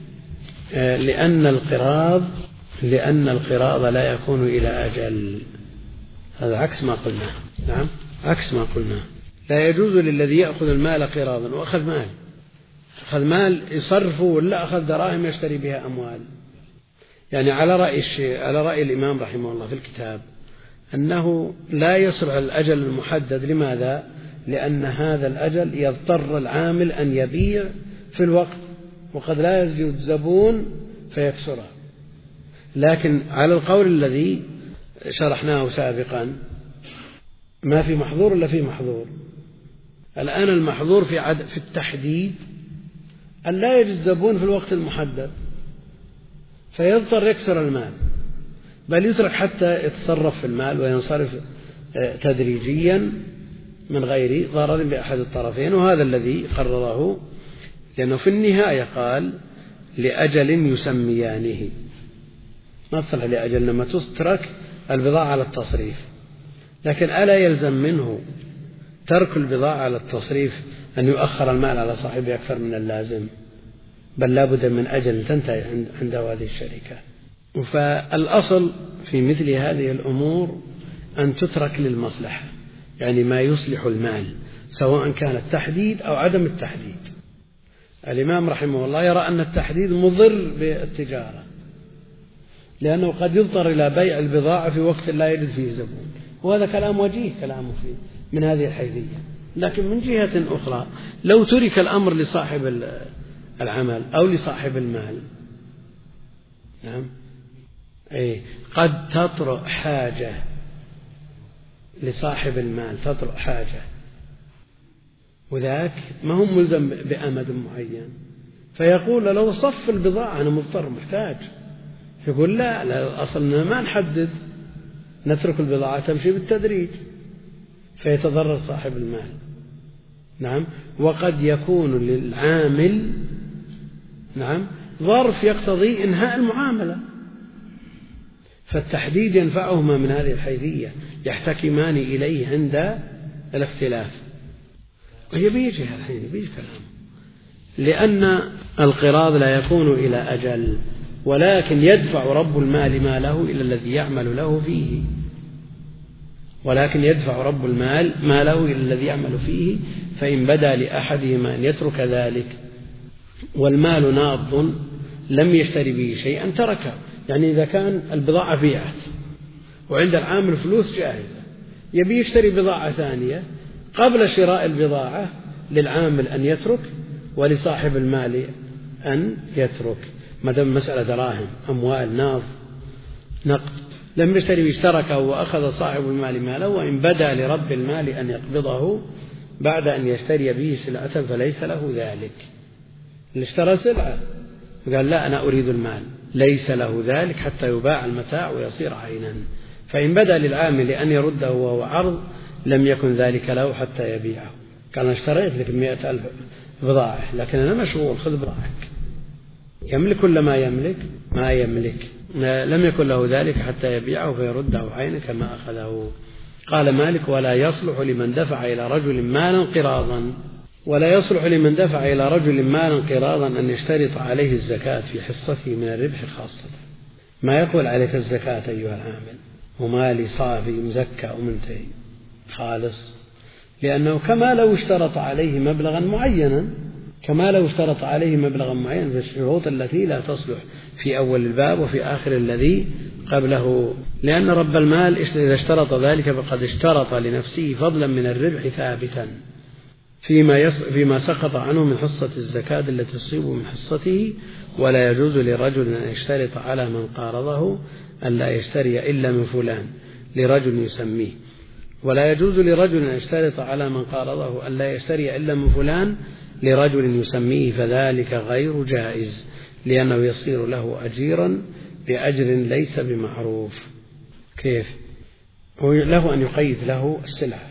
لأن القراض لأن القراض لا يكون إلى أجل. هذا عكس ما قلنا. نعم، عكس ما قلنا. لا يجوز للذي يأخذ المال قراضا، وأخذ مال أخذ مال يصرفه ولا أخذ دراهم يشتري بها أموال. يعني على رأي الشيء على رأي الإمام رحمه الله في الكتاب أنه لا يصلح الأجل المحدد. لماذا؟ لأن هذا الأجل يضطر العامل أن يبيع في الوقت، وقد لا يجد زبون فيكسره. لكن على القول الذي شرحناه سابقا ما في محظور إلا في محظور. الآن المحظور في, عد... في التحديد أن لا يجد زبون في الوقت المحدد فيضطر يكسر المال، بل يترك حتى يتصرف في المال وينصرف تدريجيا من غير ضرر بأحد الطرفين. وهذا الذي قرره، لأنه في النهاية قال لأجل يسميانه، ما تصلح لأجل لما تترك البضاعة على التصريف. لكن ألا يلزم منه ترك البضاعة على التصريف أن يؤخر المال على صاحبه أكثر من اللازم؟ بل لا بد من أجل تنتهي عند هذه الشركة. فالأصل في مثل هذه الأمور أن تترك للمصلحة، يعني ما يصلح المال سواء كان التحديد أو عدم التحديد. الإمام رحمه الله يرى أن التحديد مضر بالتجارة، لأنه قد يضطر إلى بيع البضاعة في وقت لا يجد فيه زبون، وهذا كلام وجيه كلامه فيه من هذه الحيثية. لكن من جهة أخرى لو ترك الأمر لصاحب العمل أو لصاحب المال، نعم، أي قد تطرأ حاجة لصاحب المال، تطرأ حاجة، وذاك ما هم ملزم بأمد معين، فيقول لو صف البضاعة أنا مضطر محتاج، يقول لا لا الأصل ما نحدد، نترك البضاعة تمشي بالتدريج، فيتضرر صاحب المال. نعم. وقد يكون للعامل نعم ظرف يقتضي إنهاء المعاملة، فالتحديد ينفعهما من هذه الحيثية، يحتكمان إليه عند الاختلاف. وهي بيجي الحين بيجي كلام، لأن القراض لا يكون إلى أجل، ولكن يدفع رب المال ماله إلى الذي يعمل له فيه، ولكن يدفع رب المال ماله إلى الذي يعمل فيه، فإن بدا لأحدهما أن يترك ذلك والمال ناض لم يشتري به شيئا تركه. يعني إذا كان البضاعة بيعت وعند العامل فلوس جاهزة يبي يشتري بضاعة ثانية، قبل شراء البضاعة للعامل أن يترك ولصاحب المال أن يترك، ما دام مسألة دراهم أموال ناض نقد لم يشتري اشتركه وأخذ صاحب المال ماله، وإن بدا لرب المال أن يقبضه بعد أن يشتري به سلعة فليس له ذلك. اللي اشترى سلعة قال لا أنا أريد المال، ليس له ذلك حتى يباع المتاع ويصير عينا. فإن بدا للعامل أن يرده وهو عرض لم يكن ذلك له حتى يبيعه. كان اشتريت لك مئة ألف بضاعة لكن أنا مشغول، خذ بضاعك. يملك ولا ما يملك؟ ما يملك، لم يكن له ذلك حتى يبيعه فيرده عينا كما أخذه. قال مالك ولا يصلح لمن دفع إلى رجل مالا قراضا، ولا يصلح لمن دفع إلى رجل مالا قراضا أن يشترط عليه الزكاة في حصته من الربح خاصة. ما يقول عليك الزكاة أيها العامل ومالي صافي مزكى ومنتهي خالص، لأنه كما لو اشترط عليه مبلغا معينا، كما لو اشترط عليه مبلغا معينا في الشروط التي لا تصلح في أول الباب وفي آخر الذي قبله. لأن رب المال إذا اشترط ذلك فقد اشترط لنفسه فضلا من الربح ثابتا فيما, يص... فيما سقط عنه من حصة الزكاة التي تصيب من حصته. ولا يجوز لرجل أن يشترط على من قارضه أن لا يشتري إلا من فلان لرجل يسميه، ولا يجوز لرجل أن يشترط على من قارضه أن لا يشتري إلا من فلان لرجل يسميه، فذلك غير جائز، لأنه يصير له أجيرا بأجر ليس بمعروف. كيف؟ هو له أن يقيد له السلعة،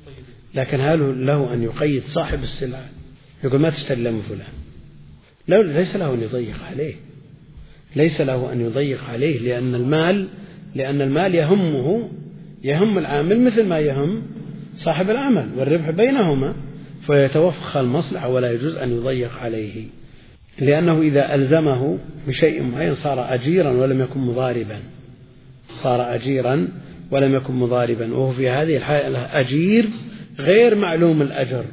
لكن هل له أن يقيد صاحب السلعة يقول ما تشتري إلا من فلان؟ لا، ليس له أن يضيق عليه، ليس له أن يضيق عليه، لأن المال لأن المال يهمه يهم العامل مثل ما يهم صاحب العمل، والربح بينهما، فيتوفق المصلحة ولا يجوز أن يضيق عليه، لأنه إذا ألزمه بشيء معين صار أجيرا ولم يكن مضاربا، صار أجيرا ولم يكن مضاربا، وهو في هذه الحالة أجير غير معلوم الأجر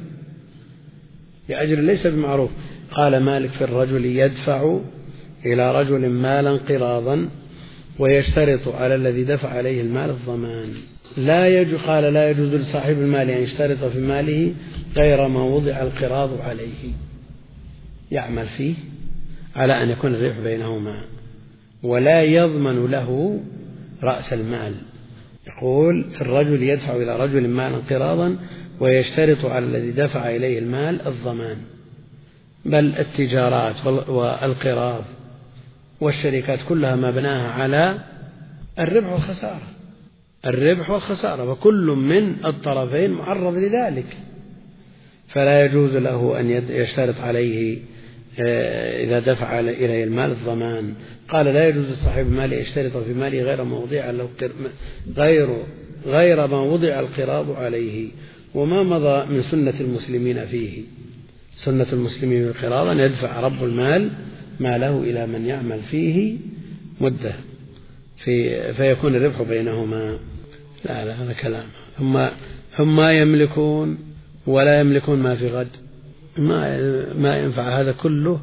بأجر ليس بمعروف. قال مالك في الرجل يدفع إلى رجل مالا قراضا ويشترط على الذي دفع عليه المال الضمان. لا يجوز قال لا يجوز لصاحب المال أن يشترط في ماله غير ما وضع القراض عليه، يعمل فيه على أن يكون الربح بينهما، ولا يضمن له رأس المال. يقول في الرجل يدفع إلى رجل مالا قراضا ويشترط على الذي دفع إليه المال الضمان، بل التجارات والقراض والشركات كلها مبناها على الربح والخسارة، الربح والخسارة، وكل من الطرفين معرض لذلك، فلا يجوز له أن يشترط عليه إذا دفع إليه المال الضمان. قال لا يجوز لصاحب المال يشترط في ماله غير ما وضع غير غير ما وضع القراض عليه. وما مضى من سنة المسلمين فيه، سنة المسلمين في القراض أن يدفع رب المال ماله إلى من يعمل فيه مدة في فيكون الربح بينهما. لا لا هذا كلام، هم هم ما يملكون ولا يملكون ما في غد، ما ما ينفع هذا كله.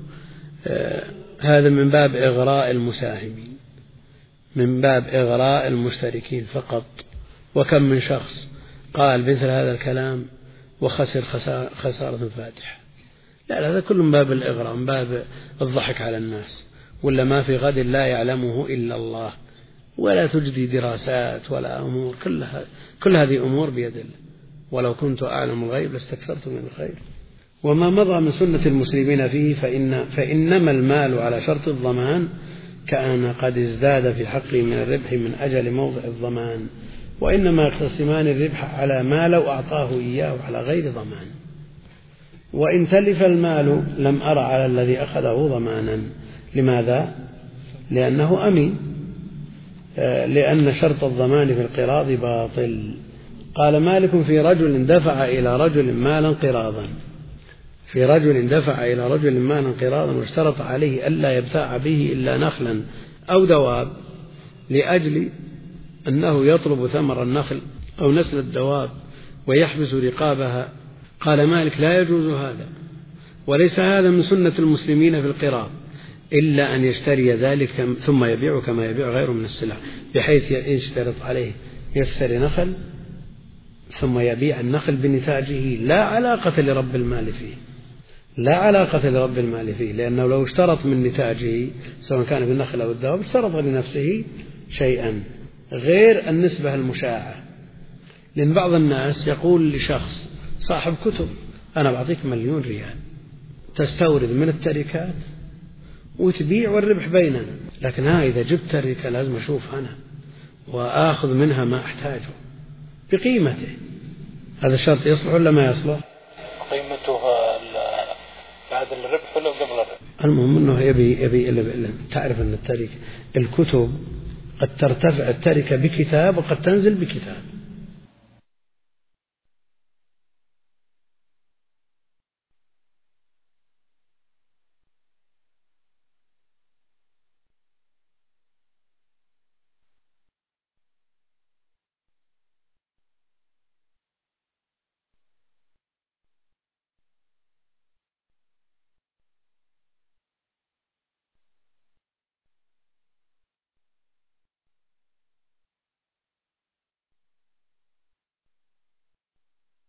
هذا من باب إغراء المساهمين، من باب إغراء المشتركين فقط. وكم من شخص قال مثل هذا الكلام وخسر خسارة فادحة. لا لا هذا كله من باب الإغراء، من باب الضحك على الناس، ولا ما في غد لا يعلمه إلا الله، ولا تجدي دراسات ولا أمور، كلها كل هذه أمور بيد الله. ولو كنت أعلم الغيب لاستكثرت من الخير. وما مضى من سنة المسلمين فيه فإن فإنما المال على شرط الضمان كأن قد ازداد في حقه من الربح من أجل موضع الضمان، وإنما يقتسمان الربح على ما لو أعطاه إياه على غير ضمان. وإن تلف المال لم أرى على الذي أخذه ضمانا. لماذا؟ لأنه أمين، لأن شرط الضمان في القراض باطل. قال مالك في رجل دفع إلى رجل مالا قراضا، في رجل دفع إلى رجل مالا قراضا واشترط عليه ألا يبتاع به إلا نخلا أو دواب لأجل أنه يطلب ثمر النخل أو نسل الدواب ويحبس رقابها. قال مالك لا يجوز هذا، وليس هذا من سنة المسلمين في القراض إلا أن يشتري ذلك ثم يبيع كما يبيع غيره من السلع، بحيث يشترط عليه يشتري نخل ثم يبيع النخل بنتاجه، لا علاقة لرب المال فيه، لا علاقة لرب المال فيه، لأنه لو اشترط من نتاجه سواء كان بالنخل أو الدواب اشترط لنفسه شيئا غير النسبة المشاعة. لأن بعض الناس يقول لشخص صاحب كتب أنا بعطيك مليون ريال تستورد من التركات وتبيع والربح بيننا، لكن ها إذا جبت تركة لازم أشوف أنا وآخذ منها ما أحتاجه بقيمته. هذا الشرط يصلح ولا ما يصلح؟ قيمته بعد الربح ولا قبل الربح؟ المهم أنه يبي يبي تعرف أن التركة الكتب قد ترتفع التركة بكتاب وقد تنزل بكتاب،